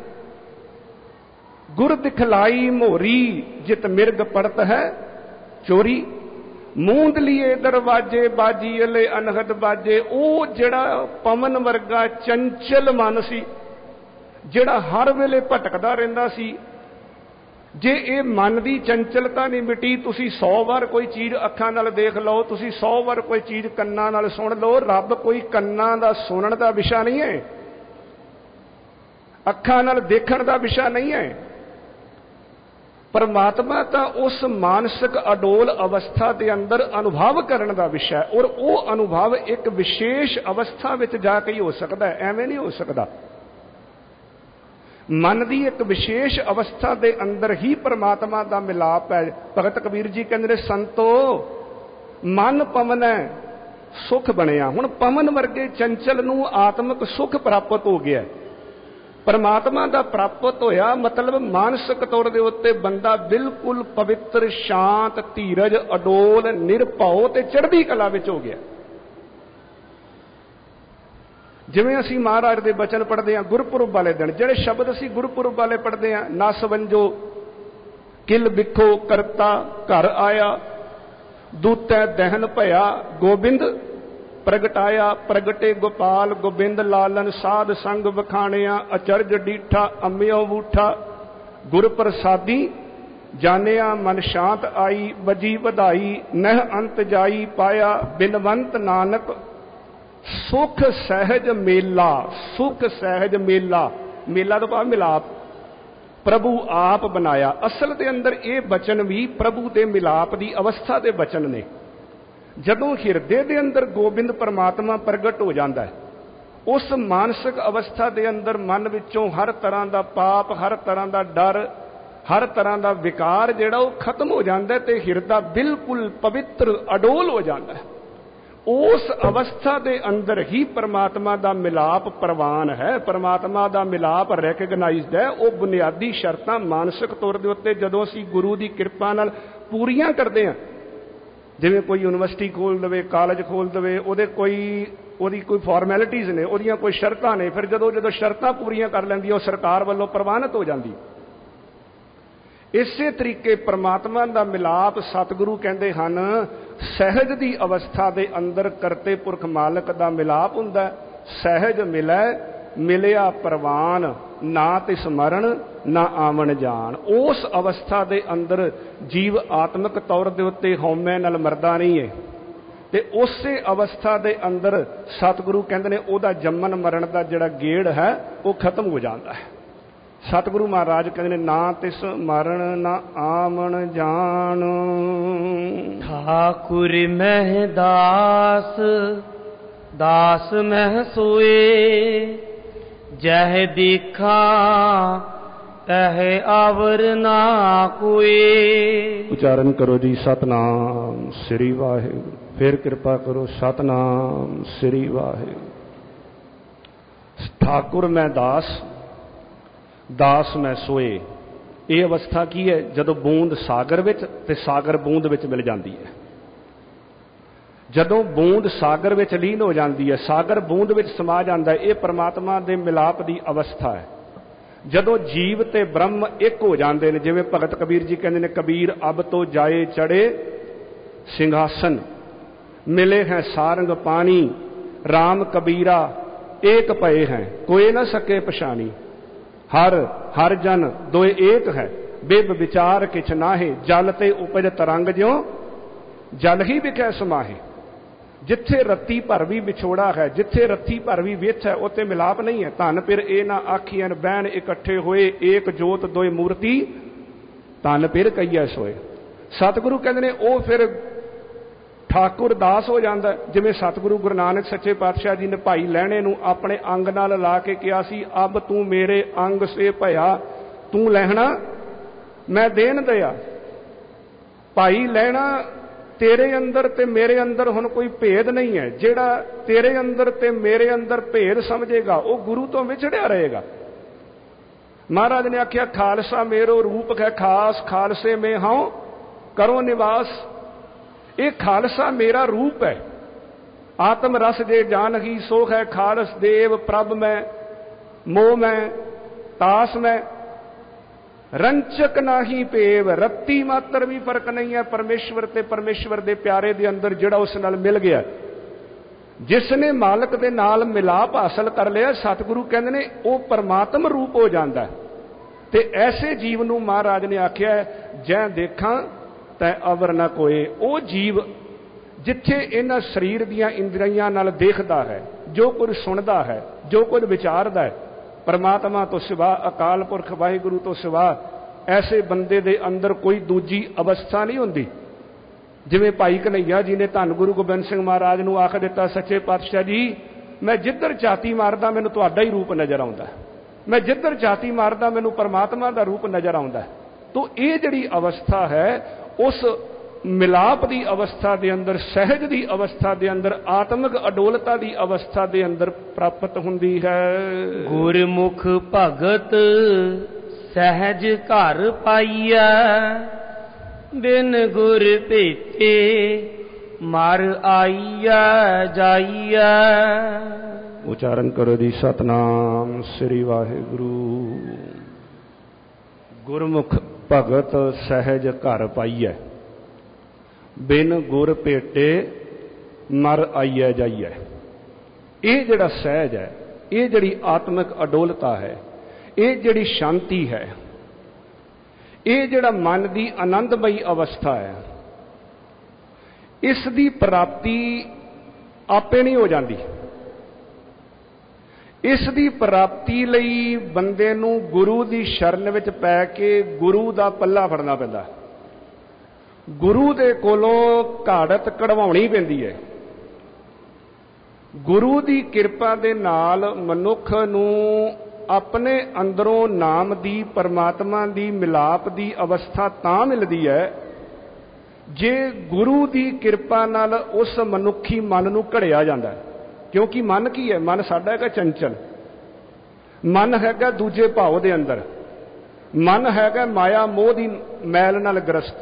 गुर दिखलाई मोरी जित मिर्ग पड़त है चोरी, मूंद लिए दरवाजे बाजी अले अनहद बाजे। वो जिहड़ा पवन वर्गा चंचल मन सी, जिहड़ा हर वेले भटकदा रहिंदा सी, जे ये मन की चंचलता नहीं मिटी, तुसी सौ बार कोई चीज़ अखां नाल देख लो, तुसी सौ बार कोई चीज़ कन्नां नाल सुन लो, रब कोई कन्नां दा सुनन दा विषय नहीं है, अखां नाल देखण दा विषय नहीं है। परमात्मा तो उस मानसिक अडोल अवस्था के अंदर अनुभव करने का विषय है, और वो अनुभव एक विशेष अवस्था विच जाके ही हो सकता है, एवें नहीं हो सकता। मन की एक विशेष अवस्था के अंदर ही परमात्मा का मिलाप है। भगत कबीर जी कहते संतो मन पवन है सुख बनिया। हुण पवन वर्गे चंचल नूं आत्मक सुख प्राप्त हो गया, परमात्मा का प्राप्त होया, मतलब मानसिक तौर के उत्ते बंदा बिल्कुल पवित्र शांत धीरज अडोल निरभौ ते चढ़दी कला विच हो गया। जिवें असीं महाराज के बचन पढ़ते हैं गुरपुरब वाले दिन, जिहड़े शब्द असीं गुरपुरब वाले पढ़ते हैं, नस वंजो किल बिखो करता घर आया, दूतै दहन भया गोबिंद प्रगटाया, प्रगटे गोपाल गोबिंद लालन साध संग बखाणिया, अचरज डीठा अम्यो बूठा गुर प्रसादी जानिया, मन शांत आई बजी बधाई नह अंत जाई, पाया बिनवंत नानक सुख सहज मेला। सुख सहज मेला, मेला तो भाव मिलाप, प्रभु आप बनाया। असल के अंदर ये बचन भी प्रभु के मिलाप की अवस्था के बचन ने। जदों हिरदे के अंदर गोबिंद परमात्मा प्रगट हो जाता है, उस मानसिक अवस्था के अंदर मन विचों हर तरह का पाप, हर तरह का डर, हर तरह का विकार जिहड़ा वो खत्म हो जाता है, तो हिरदा बिल्कुल पवित्र अडोल हो जाता है। उस अवस्था के अंदर ही परमात्मा का मिलाप प्रवान है, परमात्मा का मिलाप रैकगनाइज्ड है। वो बुनियादी शर्तां मानसिक तौर के उत्ते जदों असीं गुरु की कृपा नाल पूरियां करते हैं, जिवें कोई यूनिवर्सिटी खोल देवे, कॉलेज खोल देवे, उहदे कोई उहदी कोई फॉर्मैलिटीज़ ने, उहदियां कोई शर्तां ने, फिर जदों जदों शर्तां पूरियां कर लैंदी वो सरकार वालों प्रवानित हो जाती। इसे तरीके परमात्मा का मिलाप सतगुरु कहते हैं सहज की अवस्था के अंदर करते पुरख मालक का मिलाप हुंदा। सहज मिलै मिलिया परवान, ना तिस मरण ना आवन जान। उस अवस्था के अंदर जीव आत्मक तौर के उत्ते हौमे नाल मरदा नहीं है, ते उसे अवस्था के अंदर सतगुरु कहते हैं उहदा जम्मन मरण का जिहड़ा गेड़ है वो खत्म हो जाता है। ਸਤਿਗੁਰੂ ਮਹਾਰਾਜ ਕਹਿੰਦੇ ਨੇ ਨਾ ਤਿਸ ਮਰਨ ਨਾ ਆਵਣ ਜਾਣ। ਠਾਕੁਰ ਮਹਿ ਦਾਸ ਦਾਸ ਮਹਿ ਸੋਏ, ਜਹ ਦੇਖਾ ਤਹ ਆਵਰ ਨਾ ਕੋਏ। ਉਚਾਰਨ ਕਰੋ ਜੀ ਸਤਨਾਮ ਸ੍ਰੀ ਵਾਹਿਗੁਰੂ। ਫਿਰ ਕਿਰਪਾ ਕਰੋ ਸਤਨਾਮ ਸ੍ਰੀ ਵਾਹਿਗੁਰੂ। ਠਾਕੁਰ ਮੈਂ ਦਾਸ ਦਾਸ ਮੈਂ ਸੋਏ। ਇਹ ਅਵਸਥਾ ਕੀ ਹੈ? ਜਦੋਂ ਬੂੰਦ ਸਾਗਰ ਵਿੱਚ ਤੇ ਸਾਗਰ ਬੂੰਦ ਵਿੱਚ ਮਿਲ ਜਾਂਦੀ ਹੈ। ਜਦੋਂ ਬੂੰਦ ਸਾਗਰ ਵਿੱਚ ਲੀਨ ਹੋ ਜਾਂਦੀ ਹੈ, ਸਾਗਰ ਬੂੰਦ ਵਿੱਚ ਸਮਾ ਜਾਂਦਾ ਹੈ, ਇਹ ਪਰਮਾਤਮਾ ਦੇ ਮਿਲਾਪ ਦੀ ਅਵਸਥਾ ਹੈ। ਜਦੋਂ ਜੀਵ ਤੇ ਬ੍ਰਹਮ ਇੱਕ ਹੋ ਜਾਂਦੇ ਨੇ, ਜਿਵੇਂ ਭਗਤ ਕਬੀਰ ਜੀ ਕਹਿੰਦੇ ਨੇ, ਕਬੀਰ ਅਬ ਤੋਂ ਜਾਏ ਚੜੇ ਸਿੰਘਾਸਨ, ਮਿਲੇ ਹੈ ਸਾਰੰਗ ਪਾਣੀ, ਰਾਮ ਕਬੀਰਾ ਏਕ ਪਏ ਹੈ, ਕੋਏ ਨਾ ਸਕੇ ਪਛਾਣੀ। ਹਰ ਹਰ ਜਨ ਦੋਏ ਏਕ ਹੈ, ਬਿਬ ਵਿਚਾਰ ਕਿਛ ਨਾਹੇ, ਜਲ ਤੇ ਉਪਜ ਤਰੰਗ ਜਿਉ ਜਲ ਹੀ ਵਿਖੈ ਸਮਾਹੇ। ਜਿੱਥੇ ਰੱਤੀ ਭਰ ਵੀ ਵਿਛੋੜਾ ਹੈ, ਜਿੱਥੇ ਰੱਤੀ ਭਰ ਵੀ ਵਿਛ ਹੈ, ਉੱਥੇ ਮਿਲਾਪ ਨਹੀਂ ਹੈ। ਧਨ ਫਿਰ ਇਹ ਨਾ ਆਖੀਐਨ ਬਹਿਣ ਇਕੱਠੇ ਹੋਏ, ਏਕ ਜੋਤ ਦੋਏ ਮੂਰਤੀ ਧਨ ਫਿਰ ਕਹੀਐ ਸੋਏ। ਸਤਿਗੁਰੂ ਕਹਿੰਦੇ ਨੇ ਉਹ ਫਿਰ ਠਾਕੁਰ ਦਾਸ ਹੋ ਜਾਂਦਾ। ਜਿਵੇਂ ਸਤਿਗੁਰੂ ਗੁਰੂ ਨਾਨਕ ਸੱਚੇ ਪਾਤਸ਼ਾਹ ਜੀ ਨੇ ਭਾਈ ਲਹਿਣੇ ਨੂੰ ਆਪਣੇ ਅੰਗ ਨਾਲ ਲਾ ਕੇ ਕਿਹਾ ਸੀ, ਅਬ ਤੂੰ ਮੇਰੇ ਅੰਗ ਸੇ ਭਇਆ, ਤੂੰ ਲਹਿਣਾ ਮੈਂ ਦੇਣ ਦਿਆ। ਭਾਈ ਲਹਿਣਾ ਤੇਰੇ ਅੰਦਰ ਤੇ ਮੇਰੇ ਅੰਦਰ ਹੁਣ ਕੋਈ ਭੇਦ ਨਹੀਂ ਹੈ। ਜਿਹੜਾ ਤੇਰੇ ਅੰਦਰ ਤੇ ਮੇਰੇ ਅੰਦਰ ਭੇਦ ਸਮਝੇਗਾ ਉਹ ਗੁਰੂ ਤੋਂ ਵਿਛੜਿਆ ਰਹੇਗਾ। ਮਹਾਰਾਜ ਨੇ ਆਖਿਆ, ਖਾਲਸਾ ਮੇਰੋ ਰੂਪ ਹੈ ਖਾਸ, ਖਾਲਸੇ ਮੇ ਹਉ ਕਰੋ ਨਿਵਾਸ। ਇਹ ਖਾਲਸਾ ਮੇਰਾ ਰੂਪ ਹੈ। ਆਤਮ ਰਸ ਜੇ ਜਾਨਹੀ ਸੋ ਹੈ ਖਾਲਸ ਦੇਵ, ਪ੍ਰਭ ਮੈਂ ਮੋਹ ਮੈਂ ਤਾਸ ਮੈਂ, ਰੰਚਕ ਨਾਹੀ ਭੇਵ। ਰੱਤੀ ਮਾਤਰ ਵੀ ਫਰਕ ਨਹੀਂ ਹੈ ਪਰਮੇਸ਼ਵਰ ਤੇ ਪਰਮੇਸ਼ਵਰ ਦੇ ਪਿਆਰੇ ਦੇ ਅੰਦਰ ਜਿਹੜਾ ਉਸ ਨਾਲ ਮਿਲ ਗਿਆ। ਜਿਸ ਨੇ ਮਾਲਕ ਦੇ ਨਾਲ ਮਿਲਾਪ ਹਾਸਲ ਕਰ ਲਿਆ, ਸਤਿਗੁਰੂ ਕਹਿੰਦੇ ਨੇ ਉਹ ਪਰਮਾਤਮ ਰੂਪ ਹੋ ਜਾਂਦਾ। ਤੇ ਐਸੇ ਜੀਵ ਨੂੰ ਮਹਾਰਾਜ ਨੇ ਆਖਿਆ, ਜੈ ਦੇਖਾਂ ਤੈ ਅਵਰ ਨਾ ਕੋਏ। ਉਹ ਜੀਵ ਜਿੱਥੇ ਇਹਨਾਂ ਸਰੀਰ ਦੀਆਂ ਇੰਦਰੀਆਂ ਨਾਲ ਦੇਖਦਾ ਹੈ, ਜੋ ਕੁਝ ਸੁਣਦਾ ਹੈ, ਜੋ ਕੁਝ ਵਿਚਾਰਦਾ ਹੈ, ਪਰਮਾਤਮਾ ਤੋਂ ਸਿਵਾ, ਅਕਾਲ ਪੁਰਖ ਵਾਹਿਗੁਰੂ ਤੋਂ ਸਿਵਾ ਐਸੇ ਬੰਦੇ ਦੇ ਅੰਦਰ ਕੋਈ ਦੂਜੀ ਅਵਸਥਾ ਨਹੀਂ ਹੁੰਦੀ। ਜਿਵੇਂ ਭਾਈ ਕਨ੍ਹਈਆ ਜੀ ਨੇ ਧੰਨ ਗੁਰੂ ਗੋਬਿੰਦ ਸਿੰਘ ਮਹਾਰਾਜ ਨੂੰ ਆਖ ਦਿੱਤਾ, ਸੱਚੇ ਪਾਤਸ਼ਾਹ ਜੀ ਮੈਂ ਜਿੱਧਰ ਝਾਤੀ ਮਾਰਦਾ ਮੈਨੂੰ ਤੁਹਾਡਾ ਹੀ ਰੂਪ ਨਜ਼ਰ ਆਉਂਦਾ, ਮੈਂ ਜਿੱਧਰ ਝਾਤੀ ਮਾਰਦਾ ਮੈਨੂੰ ਪਰਮਾਤਮਾ ਦਾ ਰੂਪ ਨਜ਼ਰ ਆਉਂਦਾ। ਤੋ ਇਹ ਜਿਹੜੀ ਅਵਸਥਾ ਹੈ, ਉਸ ਮਿਲਾਪ ਦੀ ਅਵਸਥਾ ਦੇ ਅੰਦਰ, ਸਹਿਜ ਦੀ ਅਵਸਥਾ ਦੇ ਅੰਦਰ, ਆਤਮਿਕ ਅਡੋਲਤਾ ਦੀ ਅਵਸਥਾ ਦੇ ਅੰਦਰ ਪ੍ਰਾਪਤ ਹੁੰਦੀ ਹੈ। ਗੁਰਮੁਖ ਭਗਤ ਸਹਿਜ ਘਰ ਪਾਈਐ, ਬਿਨ ਗੁਰ ਭੇਟੇ ਮਰ ਆਈਐ ਜਾਈਐ। ਉਚਾਰਨ ਕਰੋ ਜੀ ਸਤਨਾਮ ਸ੍ਰੀ ਵਾਹਿਗੁਰੂ। ਗੁਰਮੁਖ ਭਗਤ ਸਹਿਜ ਘਰ ਪਾਈਐ, ਬਿਨ ਗੁਰ ਭੇਟੇ ਮਰ ਆਈਐ ਜਾਈਐ। ਇਹ ਜਿਹੜਾ ਸਹਿਜ ਹੈ, ਇਹ ਜਿਹੜੀ ਆਤਮਿਕ ਅਡੋਲਤਾ ਹੈ, ਇਹ ਜਿਹੜੀ ਸ਼ਾਂਤੀ ਹੈ, ਇਹ ਜਿਹੜਾ ਮਨ ਦੀ ਆਨੰਦਮਈ ਅਵਸਥਾ ਹੈ, ਇਸ ਦੀ ਪ੍ਰਾਪਤੀ ਆਪੇ ਨਹੀਂ ਹੋ ਜਾਂਦੀ। ਇਸ ਦੀ ਪ੍ਰਾਪਤੀ ਲਈ ਬੰਦੇ ਨੂੰ ਗੁਰੂ ਦੀ ਸ਼ਰਨ ਵਿੱਚ ਪੈ ਕੇ ਗੁਰੂ ਦਾ ਪੱਲਾ ਫੜਨਾ ਪੈਂਦਾ। ਗੁਰੂ ਦੇ ਕੋਲੋਂ ਘਾੜਤ ਕਢਵਾਉਣੀ ਪੈਂਦੀ ਹੈ। ਗੁਰੂ ਦੀ ਕਿਰਪਾ ਦੇ ਨਾਲ ਮਨੁੱਖ ਨੂੰ ਆਪਣੇ ਅੰਦਰੋਂ ਨਾਮ ਦੀ, ਪਰਮਾਤਮਾ ਦੀ ਮਿਲਾਪ ਦੀ ਅਵਸਥਾ ਤਾਂ ਮਿਲਦੀ ਹੈ ਜੇ ਗੁਰੂ ਦੀ ਕਿਰਪਾ ਨਾਲ ਉਸ ਮਨੁੱਖੀ ਮਨ ਨੂੰ ਘੜਿਆ ਜਾਂਦਾ। ਕਿਉਂਕਿ ਮਨ ਕੀ ਹੈ? ਮਨ ਸਾਡਾ ਹੈਗਾ ਚੰਚਲ, ਮਨ ਹੈਗਾ ਦੂਜੇ ਭਾਵ ਦੇ ਅੰਦਰ, ਮਨ ਹੈਗਾ ਮਾਇਆ ਮੋਹ ਦੀ ਮੈਲ ਨਾਲ ਗ੍ਰਸਤ।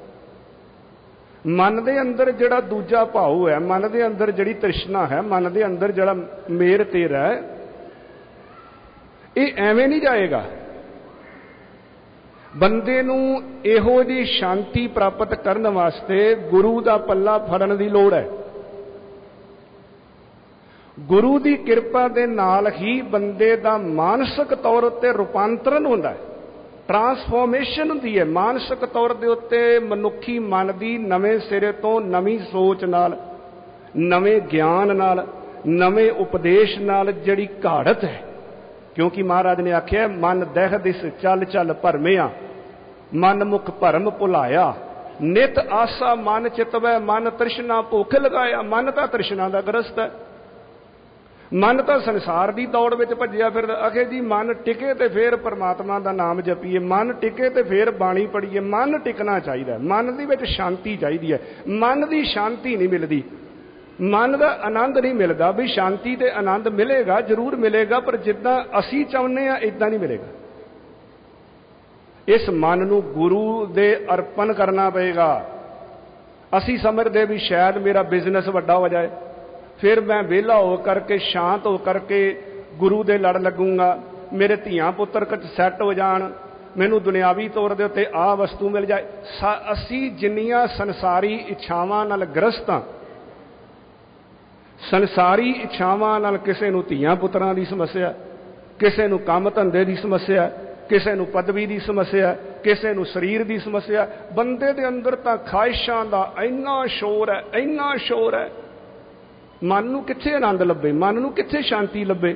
ਮਨ ਦੇ ਅੰਦਰ ਜਿਹੜਾ ਦੂਜਾ ਭਾਵ ਹੈ, ਮਨ ਦੇ ਅੰਦਰ ਜਿਹੜੀ ਤ੍ਰਿਸ਼ਨਾ ਹੈ, ਮਨ ਦੇ ਅੰਦਰ ਜਿਹੜਾ ਮੇਰ ਤੇਰਾ ਹੈ, ਇਹ ਐਵੇਂ ਨਹੀਂ ਜਾਏਗਾ। ਬੰਦੇ ਨੂੰ ਇਹੋ ਜਿਹੀ ਸ਼ਾਂਤੀ ਪ੍ਰਾਪਤ ਕਰਨ ਵਾਸਤੇ ਗੁਰੂ ਦਾ ਪੱਲਾ ਫੜਨ ਦੀ ਲੋੜ ਹੈ। ਗੁਰੂ ਦੀ ਕਿਰਪਾ ਦੇ ਨਾਲ ਹੀ ਬੰਦੇ ਦਾ ਮਾਨਸਿਕ ਤੌਰ ਉੱਤੇ ਰੂਪਾਂਤਰਨ ਹੁੰਦਾ ਹੈ, ਟਰਾਂਸਫੋਰਮੇਸ਼ਨ ਹੁੰਦੀ ਹੈ। ਮਾਨਸਿਕ ਤੌਰ ਦੇ ਉੱਤੇ ਮਨੁੱਖੀ ਮਨ ਦੀ ਨਵੇਂ ਸਿਰੇ ਤੋਂ ਨਵੀਂ ਸੋਚ ਨਾਲ, ਨਵੇਂ ਗਿਆਨ ਨਾਲ, ਨਵੇਂ ਉਪਦੇਸ਼ ਨਾਲ ਜਿਹੜੀ ਘਾੜਤ ਹੈ, क्योंकि महाराज ने आख्या मन दह दिस चल चल भरमिया मन मुख भरम भुलाया नित आसा मन चितवै मन तृष्णा भुख लगाया। मन तो तृष्णा का ग्रस्त है, मन तो संसार की दौड़ में भजया फिर। आखे जी मन टिके तो फिर परमात्मा का नाम जपीए, मन टिके तो फिर बाणी पढ़ीए। मन टिकना चाहिए, मन की शांति चाहिए है। मन की शांति नहीं मिलती, मन का आनंद नहीं मिलता। भी शांति ते आनंद मिलेगा, जरूर मिलेगा, पर जिदा असी चाहते हैं इदा नहीं मिलेगा। इस मन नूं गुरु दे अर्पण करना पएगा। असी समझते भी शायद मेरा बिजनेस वड्डा हो जाए, फिर मैं वेला हो करके शांत हो करके गुरु दे लड़ लगूंगा, मेरे धियां पुत्र कुछ सैट हो जान, मैनू दुनियावी तौर दे उत्ते आ वस्तु मिल जाए। असी जिन्नियां संसारी इच्छावां नाल ग्रस्त हां, संसारी इच्छावां नाल किसे नूं धियां पुत्रां दी समस्या, किसे नूं काम धंधे दी समस्या, किसे नूं पदवी की समस्या, किसे नूं शरीर की समस्या। बंदे दे अंदर तां ख्वाहिशां दा इन्ना शोर है, इन्ना शोर है। मन नूं कित्थे आनंद लभे, मन नूं कित्थे शांति लभे।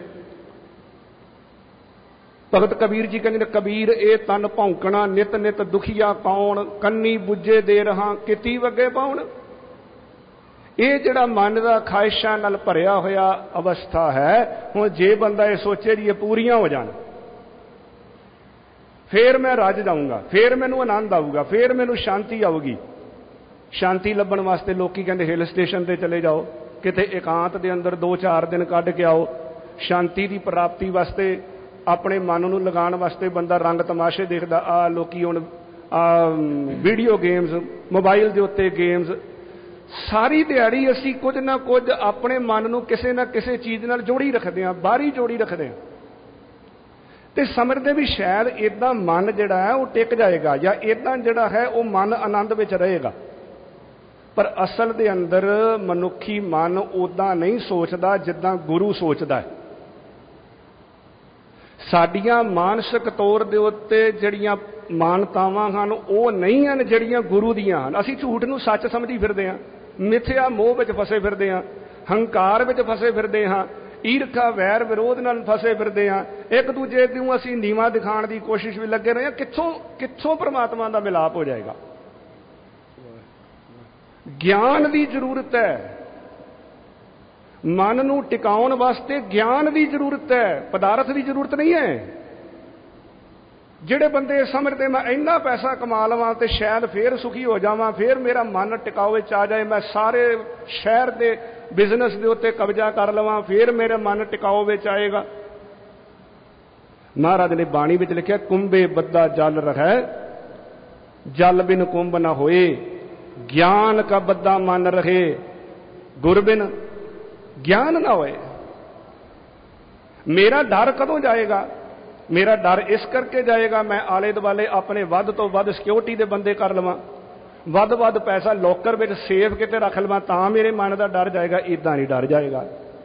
भगत कबीर जी कहते हैं, कबीर ए तन भौंकना नित नित दुखिया कौन, कन्नी बुझे दे रहा किती वगे पाउण। ये जिहड़ा मन का ख्वाहिशां नाल भरिया होया अवस्था है, हुण जे बंदा ये सोचे जी ये पूरियां हो जाण, फिर मैं रज जाऊंगा, फिर मैनू आनंद आऊगा, फिर मैनू शांति आऊगी। शांति लभण वास्ते लोग कहते हिल स्टेशन पर चले जाओ, किते एकांत दे अंदर दो चार दिन कढ़ के आओ। शांति की प्राप्ति वास्ते अपने मन नूं लगाउण वास्ते बंदा रंग तमाशे देखदा। आ लोकी हुण आ वीडियो गेम्स, मोबाइल के उत्ते गेम्स, सारी दिहाड़ी असी कुछ ना कुछ अपने मन नूं किसे ना किसे चीज़ नाल जोड़ी रखते हैं, बाहरी जोड़ी रखते हैं, तो समझते भी शायद इदा मन जिहड़ा है वो टिक जाएगा, या इदा जिहड़ा है वो मन आनंद में रहेगा। पर असल दे अंदर मनुखी मन उदा नहीं सोचता जिदा गुरु सोचता है। साडियां मानसिक तौर दे उत्ते जिहड़ियां मानतावां हन वो नहीं हैं जिहड़ियां गुरु दियां हन। असीं झूठ नूं सच समझी फिरदे हां, मिथ्या मोह विच फसे फिरदे हां, हंकार विच फसे फिरदे हां, ईरखा वैर विरोध नाल फसे फिरदे हां, एक दूजे नूं असीं नीवा दिखाण दी कोशिश भी लगे रहे हां। कित्थों कित्थों परमात्मा दा मिलाप हो जाएगा। ज्ञान की जरूरत है, मन नूं टिकाउण वास्ते ज्ञान की जरूरत है, पदार्थ की जरूरत नहीं है। जिहड़े बंदे समझते मैं इन्ना पैसा कमा लवां ते शायद फिर सुखी हो जावां, फिर मेरा मन टिकाऊ विच आ जाए, मैं सारे शहर के बिजनेस के उत्ते कब्जा कर लवां, फिर मेरा मन टिकाऊ विच आएगा। महाराज ने बाणी विच लिखिया, कुंभे बद्दा जल रहे जल बिन कुंभ न होए, ज्ञान का बद्दा मन रहे गुर बिन ज्ञान ना होए। मेरा डर कदों जाएगा? मेरा डर इस करके जाएगा मैं आले दुआले अपने वध तो वध सिक्योरिटी के बंदे कर लवां, वध वध पैसा लॉकर में सेव किते रख लवां, तां मेरे मन का डर जाएगा। इदां नहीं डर जाएगा।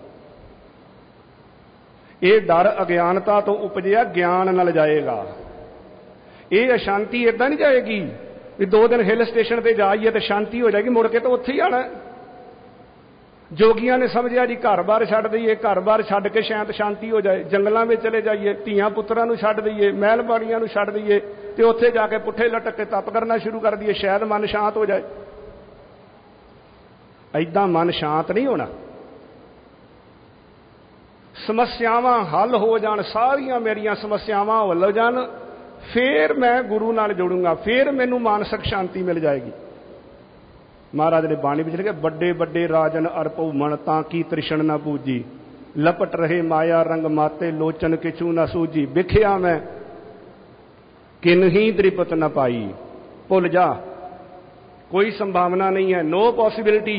ये डर अज्ञानता तो उपजिया ज्ञान नाल जाएगा। ये अशांति इदां नहीं जाएगी भी दो दिन हिल स्टेशन पर जाइए तो शांति हो जाएगी, मुड़ के तो उत्थे ही आना। जोगियां ने समझिया जी घर बार छड्ड दईए, घर बार छड्ड के शायद शांति हो जाए, जंगलों में चले जाइए, धियां पुत्रां नूं छड्ड दईए, महल बाड़ियां नूं छड्ड दईए तो उत्थे जाके पुट्ठे लटक के तप करना शुरू कर दईए, शायद मन शांत हो जाए। ऐदां मन शांत नहीं होना। समस्यावां हल हो जाण, सारियां मेरियां समस्यावां हल हो जाण, फिर मैं गुरु नाल जुड़ूंगा, फिर मैनूं मानसिक शांति मिल जाएगी। महाराज ने बाणी विच लिखिया, बड़े बड़े राजन अर भौमण ताकि तृष्ण न पूजी, लपट रहे माया रंग माते लोचन किछू न सूझी, बिखिया मैं किन्ही द्रिपत न पाई। भुल जा, कोई संभावना नहीं है, नो पॉसिबिलिटी।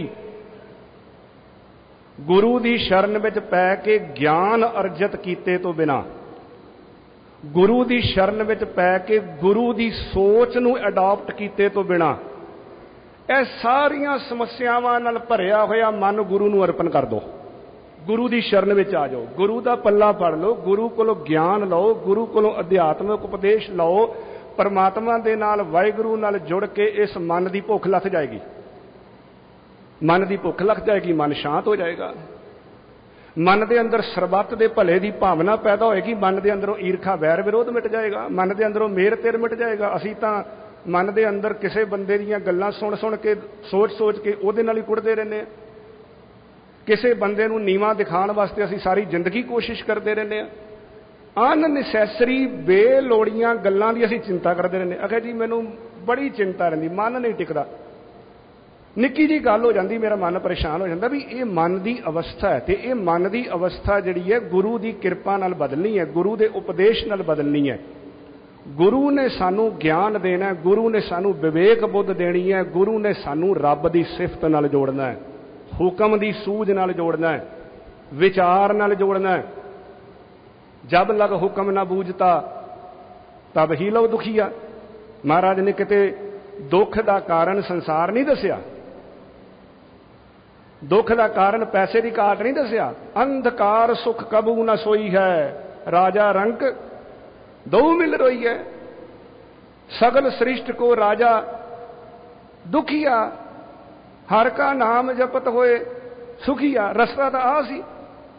गुरु की शरण में पै के ज्ञान अर्जित कीते तो बिना, गुरु की शरण में पै के गुरु की सोच नूं अडॉप्ट कीते तो बिना, यह सारिया समस्यावां नाल भरिया होया मन गुरु नूं अर्पण कर दो। गुरु की शरण में आ जाओ, गुरु का पल्ला फड़ लो, गुरु कोलों ज्ञान लो, गुरु कोलों अध्यात्मिक उपदेश लो, परमात्मा दे नाल वाहिगुरू नाल जुड़ के इस मन की भुख लथ जाएगी। मन की भुख लथ जाएगी, मन शांत हो जाएगा। मन के अंदर सरबत के भले की भावना पैदा होएगी, मन के अंदरों ईरखा वैर विरोध मिट जाएगा, मन के अंदरों मेर तेर मिट जाएगा। असी तो मन के अंदर किसी बंदे दीयां गल्लां सुन सुन के सोच सोच के उहदे नाल ही कुड़दे रहने, किसी बंदे नूं नीवां दिखाउण वास्ते असी सारी जिंदगी कोशिश करते रहने। अननैसैसरी बेलोड़ियां गल्लां दी असी चिंता करते रहने। आखिर जी मैनूं बड़ी चिंता रहिंदी, मन नहीं टिकदा, निक्की जी गल हो जाती मेरा मन परेशान हो जाता भी ये मन की अवस्था है। तो ये मन की अवस्था जिहड़ी है गुरु की किरपा नाल बदलनी है, गुरु के उपदेश नाल बदलनी है। गुरु ने सानू ज्ञान देना है, गुरु ने सानू विवेक बुद्ध देनी है, गुरु ने सानू रब की सिफत नाल जोड़ना है, हुक्म की सूझ नाल जोड़ना है, विचार नाल जोड़ना है। जब लग हुक्म ना बूझता तब ही लो दुखिया। महाराज ने किते दुख का कारण संसार नहीं दसिया, दुख का कारण पैसे की घाट नहीं दसिया। अंधकार सुख कबू न सोई है, राजा रंक दो मिल रोई है। सगल सृष्ट को राजा दुखिया, हर का नाम जपत होए सुखिया। रस्ता तो आ सी,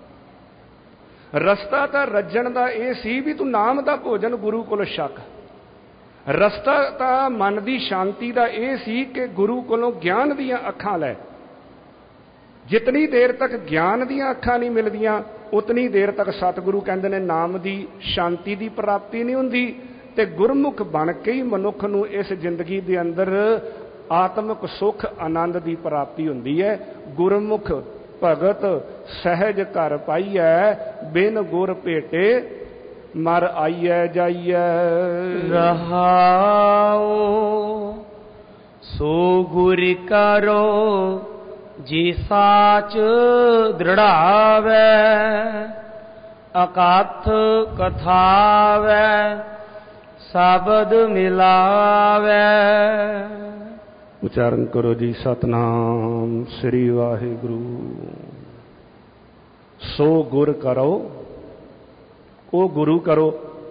रस्ता तो रजन का यह सी भी तू नाम का भोजन गुरु कोल छक। रस्ता तो मन की शांति का यह सी कि गुरु कोलों ज्ञान दियां अखां लै। जितनी देर तक ज्ञान दियां अखां नहीं मिलदियां उतनी देर तक सतगुरु कहते हैं नाम की शांति की प्राप्ति नहीं हुंदी। ते गुरमुख बन के ही मनुख नूं इस जिंदगी के अंदर आत्मक सुख आनंद की प्राप्ति हुंदी है। गुरमुख भगत सहज घर पाइए, बिन गुर भेटे मर आइए जाइए। रहाओ सो गुर करो जी साच दृढ़ावै, अकाथ कथावै शब्द मिलावै। उच्चारण करो जी सतनाम श्री वाहिगुरु। सो गुर करो, ओ गुरु करो।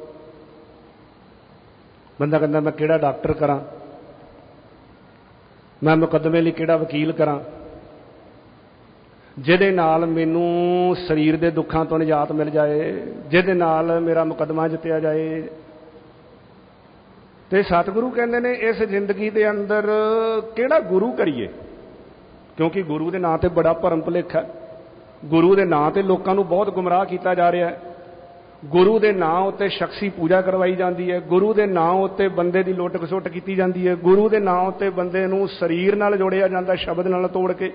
बंदा कहता मैं किहड़ा डॉक्टर करा, मैं मुकदमे लिए किहड़ा वकील करा जिहदे नाल मैनू शरीर के दुखों तो निजात मिल जाए, जिहदे नाल मेरा मुकदमा जितया जाए। तो सतगुरु कहते हैं इस जिंदगी के अंदर किहड़ा गुरु करिए, क्योंकि गुरु के नाम से बड़ा भरम भुलेखा है। गुरु के नाम से लोगों को बहुत गुमराह किया जा रहा है। गुरु के नाम उत्ते शख्सी पूजा करवाई जाती है, गुरु के नाम उत्ते बंदे की लुट खसुट की जाती है, गुरु के नाम उत्ते बंदे नूं शरीर नाल जोड़िया जाता है शब्द नाल तोड़ के।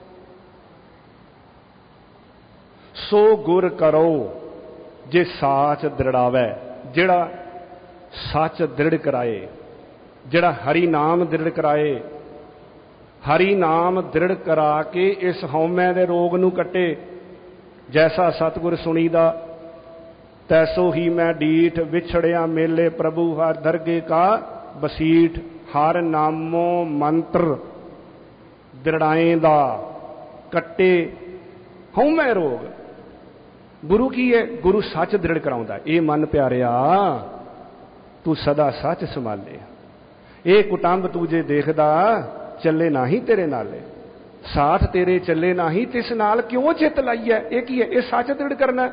सो गुर करो जे साच दृढ़ावै, जिहड़ा सच दृढ़ कराए, जिहड़ा हरि नाम दृढ़ कराए। हरि नाम दृढ़ करा के इस हौमै दे रोग नूं कटे। जैसा सतगुर सुनीदा तैसो ही मैं डीठ, विछड़िया मेले प्रभु हर दरगे का बसीठ। हर नामो मंत्र दृढ़ाएंदा कट्टे हौमै रोग। गुरु की है, गुरु सच दृढ़ कराउंदा। ये मन प्यारिया तू सदा सच संभाले, ये कुटुंब तू जे देखदा चले ना ही तेरे नाले, साथ तेरे चले ना ही तिस नाल क्यों चित लाई है। ये की है, ये सच दृढ़ करना।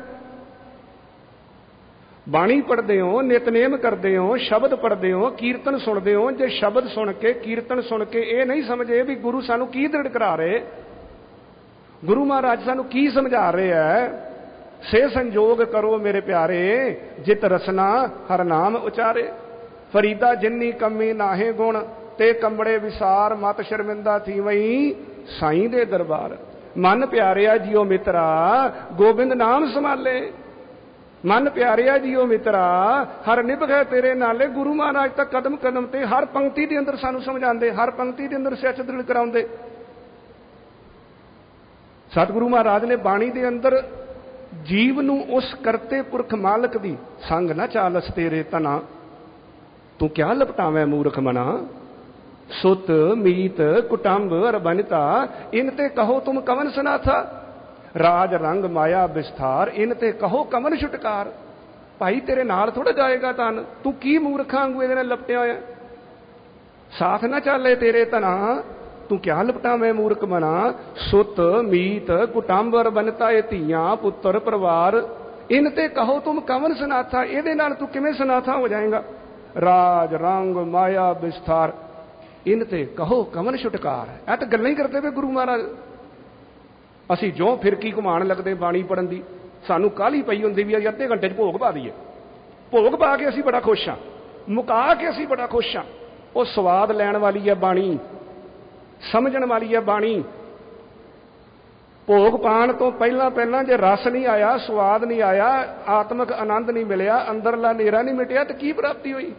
बाणी पढ़ते हो, नितनेम करते हो, शब्द पढ़ते हो, कीर्तन सुनते हो। जे शब्द सुन के कीर्तन सुन के ये नहीं समझे भी गुरु सानू की दृढ़ करा रहे, गुरु महाराज सानू की समझा रहे है। से संजोग करो मेरे प्यारे जित रसना हर नाम उचारे। फरीदा जिन्नी कमी नाहे गुण ते कंबड़े विसार, मत शर्मिंदा थी वही साईं दे दरबार। मन प्यारिया जियो मित्रा गोबिंद नाम संभाले। मन प्यारिया जियो मित्रा हर निभ गए तेरे नाले। गुरु महाराज तक कदम कदम ते हर पंक्ति के अंदर सानू समझाते, हर पंक्ति के अंदर सच दृढ़ कराउंदे। सतगुरु महाराज ने बाणी के अंदर जीव नू उस करते पुरख मालक दी संग ना चालस तेरे तना, तू क्या लपटावे मूर्ख मना। सुत मीत कुटुंब और बनिता इनते कहो तुम कवन सनाथा। राज रंग माया विस्तार इनते कहो कवन छुटकार। भाई तेरे नाल थोड़ा जाएगा तन, तू की मूर्खा वांगू इहदे नाल लपटिया होया। साथ ना चले तेरे तना ਤੂੰ ਕਿਆ ਲਪਟਾਂ ਮੈਂ ਮੂਰਖ ਬਣਾ। ਸੁਤ ਮੀਤ ਕੁਟੰਬਰ ਬਨਤਾ ਧੀਆਂ ਪੁੱਤਰ ਪਰਿਵਾਰ ਇਨ ਤੇ ਕਹੋ ਤੁਮ ਕਵਨ ਸਨਾਥਾ। ਇਹਦੇ ਨਾਲ ਤੂੰ ਕਿਵੇਂ ਸਨਾਥਾ ਹੋ ਜਾਏਗਾ। ਰਾਜ ਰੰਗ ਮਾਇਆ ਵਿਸਥਾਰ ਇਨ ਤੇ ਕਹੋ ਕਵਨ ਛੁਟਕਾਰ। ਇਹ ਤਾਂ ਗੱਲਾਂ ਹੀ ਕਰਦੇ ਪਏ ਗੁਰੂ ਮਹਾਰਾਜ। ਅਸੀਂ ਜੋ ਫਿਰਕੀ ਘੁਮਾਉਣ ਲੱਗਦੇ ਬਾਣੀ ਪੜ੍ਹਨ ਦੀ, ਸਾਨੂੰ ਕਾਹਲੀ ਪਈ ਹੁੰਦੀ ਵੀ ਅਸੀਂ ਅੱਧੇ ਘੰਟੇ 'ਚ ਭੋਗ ਪਾ ਦਈਏ। ਭੋਗ ਪਾ ਕੇ ਅਸੀਂ ਬੜਾ ਖੁਸ਼ ਹਾਂ, ਮੁਕਾ ਕੇ ਅਸੀਂ ਬੜਾ ਖੁਸ਼ ਹਾਂ। ਉਹ ਸਵਾਦ ਲੈਣ ਵਾਲੀ ਹੈ ਬਾਣੀ, ਸਮਝਣ ਵਾਲੀ ਹੈ ਬਾਣੀ। ਭੋਗ ਪਾਉਣ ਤੋਂ ਪਹਿਲਾਂ ਪਹਿਲਾਂ ਜੇ ਰਸ ਨਹੀਂ ਆਇਆ, ਸਵਾਦ ਨਹੀਂ ਆਇਆ, ਆਤਮਿਕ ਆਨੰਦ ਨਹੀਂ ਮਿਲਿਆ, ਅੰਦਰਲਾ ਹਨੇਰਾ ਨਹੀਂ ਮਿਟਿਆ, ਤਾਂ ਕੀ ਪ੍ਰਾਪਤੀ ਹੋਈ।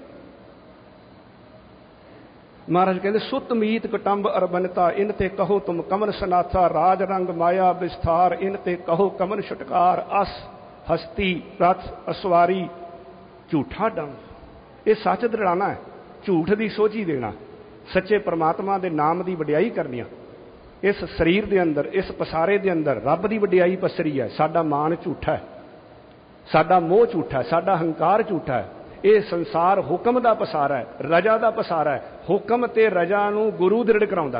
ਮਹਾਰਾਜ ਕਹਿੰਦੇ ਸੁਤ ਮੀਤ ਕੁਟੰਬ ਅਰਬਨਤਾ ਇਨ ਤੇ ਕਹੋ ਤੁਮ ਕਮਨ ਸਨਾਥਾ। ਰਾਜ ਰੰਗ ਮਾਇਆ ਵਿਸਥਾਰ ਇਨ ਤੇ ਕਹੋ ਕਮਨ ਛੁਟਕਾਰ। ਅਸ ਹਸਤੀ ਰਥ ਅਸਵਾਰੀ ਝੂਠਾ ਡੰਗ। ਇਹ ਸੱਚ ਦ੍ਰਿੜਾਣਾ ਹੈ, ਝੂਠ ਦੀ ਸੋਝੀ ਦੇਣਾ, ਸੱਚੇ ਪਰਮਾਤਮਾ ਦੇ ਨਾਮ ਦੀ ਵਡਿਆਈ ਕਰਨੀਆਂ। ਇਸ ਸਰੀਰ ਦੇ ਅੰਦਰ, ਇਸ ਪਸਾਰੇ ਦੇ ਅੰਦਰ ਰੱਬ ਦੀ ਵਡਿਆਈ ਪਸਰੀ ਹੈ। ਸਾਡਾ ਮਾਣ ਝੂਠਾ ਹੈ, ਸਾਡਾ ਮੋਹ ਝੂਠਾ ਹੈ, ਸਾਡਾ ਹੰਕਾਰ ਝੂਠਾ ਹੈ। ਇਹ ਸੰਸਾਰ ਹੁਕਮ ਦਾ ਪਸਾਰਾ ਹੈ, ਰਜਾ ਦਾ ਪਸਾਰਾ ਹੈ। ਹੁਕਮ ਤੇ ਰਜਾ ਨੂੰ ਗੁਰੂ ਦ੍ਰਿੜ ਕਰਾਉਂਦਾ।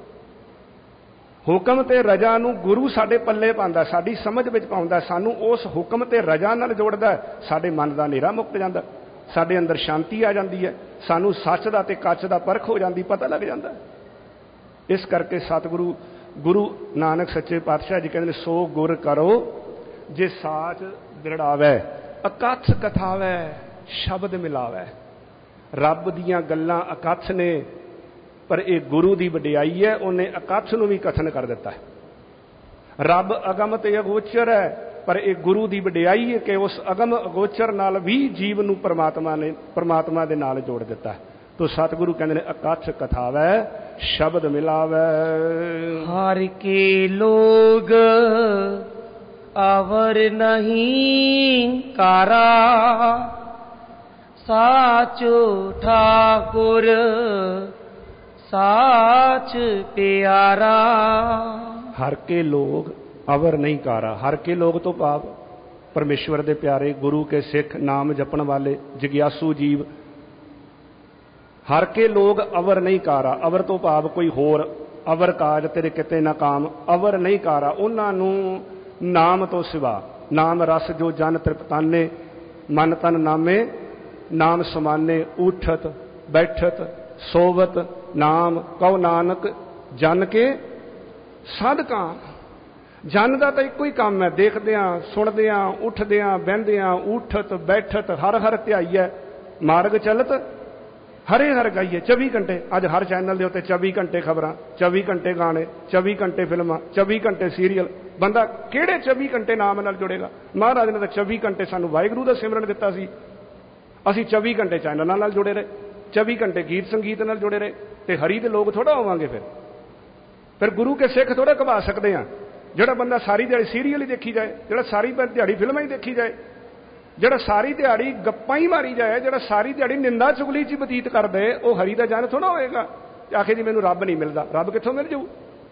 ਹੁਕਮ ਤੇ ਰਜਾ ਨੂੰ ਗੁਰੂ ਸਾਡੇ ਪੱਲੇ ਪਾਉਂਦਾ, ਸਾਡੀ ਸਮਝ ਵਿੱਚ ਪਾਉਂਦਾ, ਸਾਨੂੰ ਉਸ ਹੁਕਮ ਤੇ ਰਜਾ ਨਾਲ ਜੋੜਦਾ। ਸਾਡੇ ਮਨ ਦਾ ਹਨੇਰਾ ਮੁੱਕ ਜਾਂਦਾ, ਸਾਡੇ ਅੰਦਰ ਸ਼ਾਂਤੀ ਆ ਜਾਂਦੀ ਹੈ, ਸਾਨੂੰ ਸੱਚ ਦਾ ਤੇ ਕੱਚ ਦਾ ਪਰਖ ਹੋ ਜਾਂਦੀ, ਪਤਾ ਲੱਗ ਜਾਂਦਾ। ਇਸ ਕਰਕੇ ਸਤਿਗੁਰੂ ਗੁਰੂ ਨਾਨਕ ਸੱਚੇ ਪਾਤਸ਼ਾਹ ਜੀ ਕਹਿੰਦੇ ਨੇ ਸੋ ਗੁਰ ਕਰੋ ਜੇ ਸਾਚ ਦ੍ਰਿੜਾਵੈ ਅਕਥ ਕਥਾਵੈ ਸ਼ਬਦ ਮਿਲਾਵੈ। ਰੱਬ ਦੀਆਂ ਗੱਲਾਂ ਅਕਥ ਨੇ, ਪਰ ਇਹ ਗੁਰੂ ਦੀ ਵਡਿਆਈ ਹੈ, ਉਹਨੇ ਅਕਥ ਨੂੰ ਵੀ ਕਥਨ ਕਰ ਦਿੱਤਾ ਹੈ। ਰੱਬ ਅਗਮ ਤੇ ਅਗੋਚਰ ਹੈ, ਪਰ ਇਹ ਗੁਰੂ ਦੀ ਵਡਿਆਈ ਹੈ ਕਿ ਉਸ ਅਗਮ ਅਗੋਚਰ ਨਾਲ ਵੀ ਜੀਵ ਨੂੰ ਪਰਮਾਤਮਾ ਨੇ ਪਰਮਾਤਮਾ ਦੇ ਨਾਲ ਜੋੜ ਦਿੱਤਾ ਹੈ। ਤੋ ਸਤਿਗੁਰੂ ਕਹਿੰਦੇ ਨੇ ਅਕਥ ਕਥਾਵੈ ਸ਼ਬਦ ਮਿਲਾਵੈ। ਹਰਿ ਕੇ ਲੋਗ ਅਵਰ ਨਹੀਂ ਕਾਰਾ ਸਾਚੋ ਠਾਕੁਰ ਸਾਚ ਪਿਆਰਾ। ਹਰ ਕੇ ਲੋਗ ਅਵਰ ਨਹੀਂ ਕਾਰਾ। ਹਰ ਕੇ ਲੋਗ ਤੋਂ ਭਾਵ ਪਰਮੇਸ਼ਵਰ ਦੇ ਪਿਆਰੇ, ਗੁਰੂ ਕੇ ਸਿੱਖ, ਨਾਮ ਜਪਣ ਵਾਲੇ, ਜਗਿਆਸੂ ਜੀਵ। ਹਰ ਕੇ ਲੋਗ ਅਵਰ ਨਹੀਂ ਕਾਰਾ। ਅਵਰ ਤੋਂ ਭਾਵ ਕੋਈ ਹੋਰ, ਅਵਰ ਕਾਜ ਤੇਰੇ ਕਿਤੇ ਨਾ ਕਾਮ। ਅਵਰ ਨਹੀਂ ਕਾਰਾ, ਉਹਨਾਂ ਨੂੰ ਨਾਮ ਤੋਂ ਸਿਵਾ। ਨਾਮ ਰਸ ਜੋ ਜਨ ਤ੍ਰਿਪਤਾਨੇ ਮਨ ਤਨ ਨਾਮੇ ਨਾਮ ਸਮਾਨੇ। ਊਠਤ ਬੈਠਤ ਸੋਵਤ ਨਾਮ ਕਉ ਨਾਨਕ ਜਨ ਕੇ ਸਾਧਕਾਂ। ਜਨ ਦਾ ਤਾਂ ਇੱਕੋ ਹੀ ਕੰਮ ਹੈ, ਦੇਖਦਿਆਂ ਸੁਣਦਿਆਂ ਉੱਠਦਿਆਂ ਬਹਿੰਦਿਆਂ ਊਠਤ ਬੈਠਤ ਹਰ ਹਰ ਧਿਆਈਐ ਮਾਰਗ ਚੱਲਤ ਹਰੇ ਹਰ ਗਾਈਏ। ਚੌਵੀ ਘੰਟੇ ਅੱਜ ਹਰ ਚੈਨਲ ਦੇ ਉੱਤੇ ਚੌਵੀ ਘੰਟੇ ਖਬਰਾਂ, ਚੌਵੀ ਘੰਟੇ ਗਾਣੇ, ਚੌਵੀ ਘੰਟੇ ਫਿਲਮਾਂ, ਚੌਵੀ ਘੰਟੇ ਸੀਰੀਅਲ। ਬੰਦਾ ਕਿਹੜੇ ਚੌਵੀ ਘੰਟੇ ਨਾਮ ਨਾਲ ਜੁੜੇਗਾ। ਮਹਾਰਾਜ ਨੇ ਤਾਂ ਚੌਵੀ ਘੰਟੇ ਸਾਨੂੰ ਵਾਹਿਗੁਰੂ ਦਾ ਸਿਮਰਨ ਦਿੱਤਾ ਸੀ, ਅਸੀਂ ਚੌਵੀ ਘੰਟੇ ਚੈਨਲਾਂ ਨਾਲ ਜੁੜੇ ਰਹੇ, ਚੌਵੀ ਘੰਟੇ ਗੀਤ ਸੰਗੀਤ ਨਾਲ ਜੁੜੇ ਰਹੇ, ਤੇ ਹਰੀ ਦੇ ਲੋਕ ਥੋੜਾ ਹੋਵਾਂਗੇ। ਫਿਰ ਫਿਰ ਗੁਰੂ ਕੇ ਸਿੱਖ ਥੋੜਾ ਘਬਾ ਸਕਦੇ ਹਾਂ। ਜਿਹੜਾ ਬੰਦਾ ਸਾਰੀ ਦਿਹਾੜੀ ਸੀਰੀਅਲ ਹੀ ਦੇਖੀ ਜਾਏ, ਜਿਹੜਾ ਸਾਰੀ ਦਿਹਾੜੀ ਫਿਲਮਾਂ ਹੀ ਦੇਖੀ ਜਾਏ, ਜਿਹੜਾ ਸਾਰੀ ਦਿਹਾੜੀ ਗੱਪਾਂ ਹੀ ਮਾਰੀ ਜਾਏ, ਜਿਹੜਾ ਸਾਰੀ ਦਿਹਾੜੀ ਨਿੰਦਾ ਚੁਗਲੀ 'ਚ ਬਤੀਤ ਕਰਦੇ, ਉਹ ਹਰੀ ਦਾ ਜਨ ਥੋੜਾ ਹੋਏਗਾ। ਆਖੇ ਜੀ ਮੈਨੂੰ ਰੱਬ ਨਹੀਂ ਮਿਲਦਾ, ਰੱਬ ਕਿੱਥੋਂ ਮਿਲ ਜਾਊ।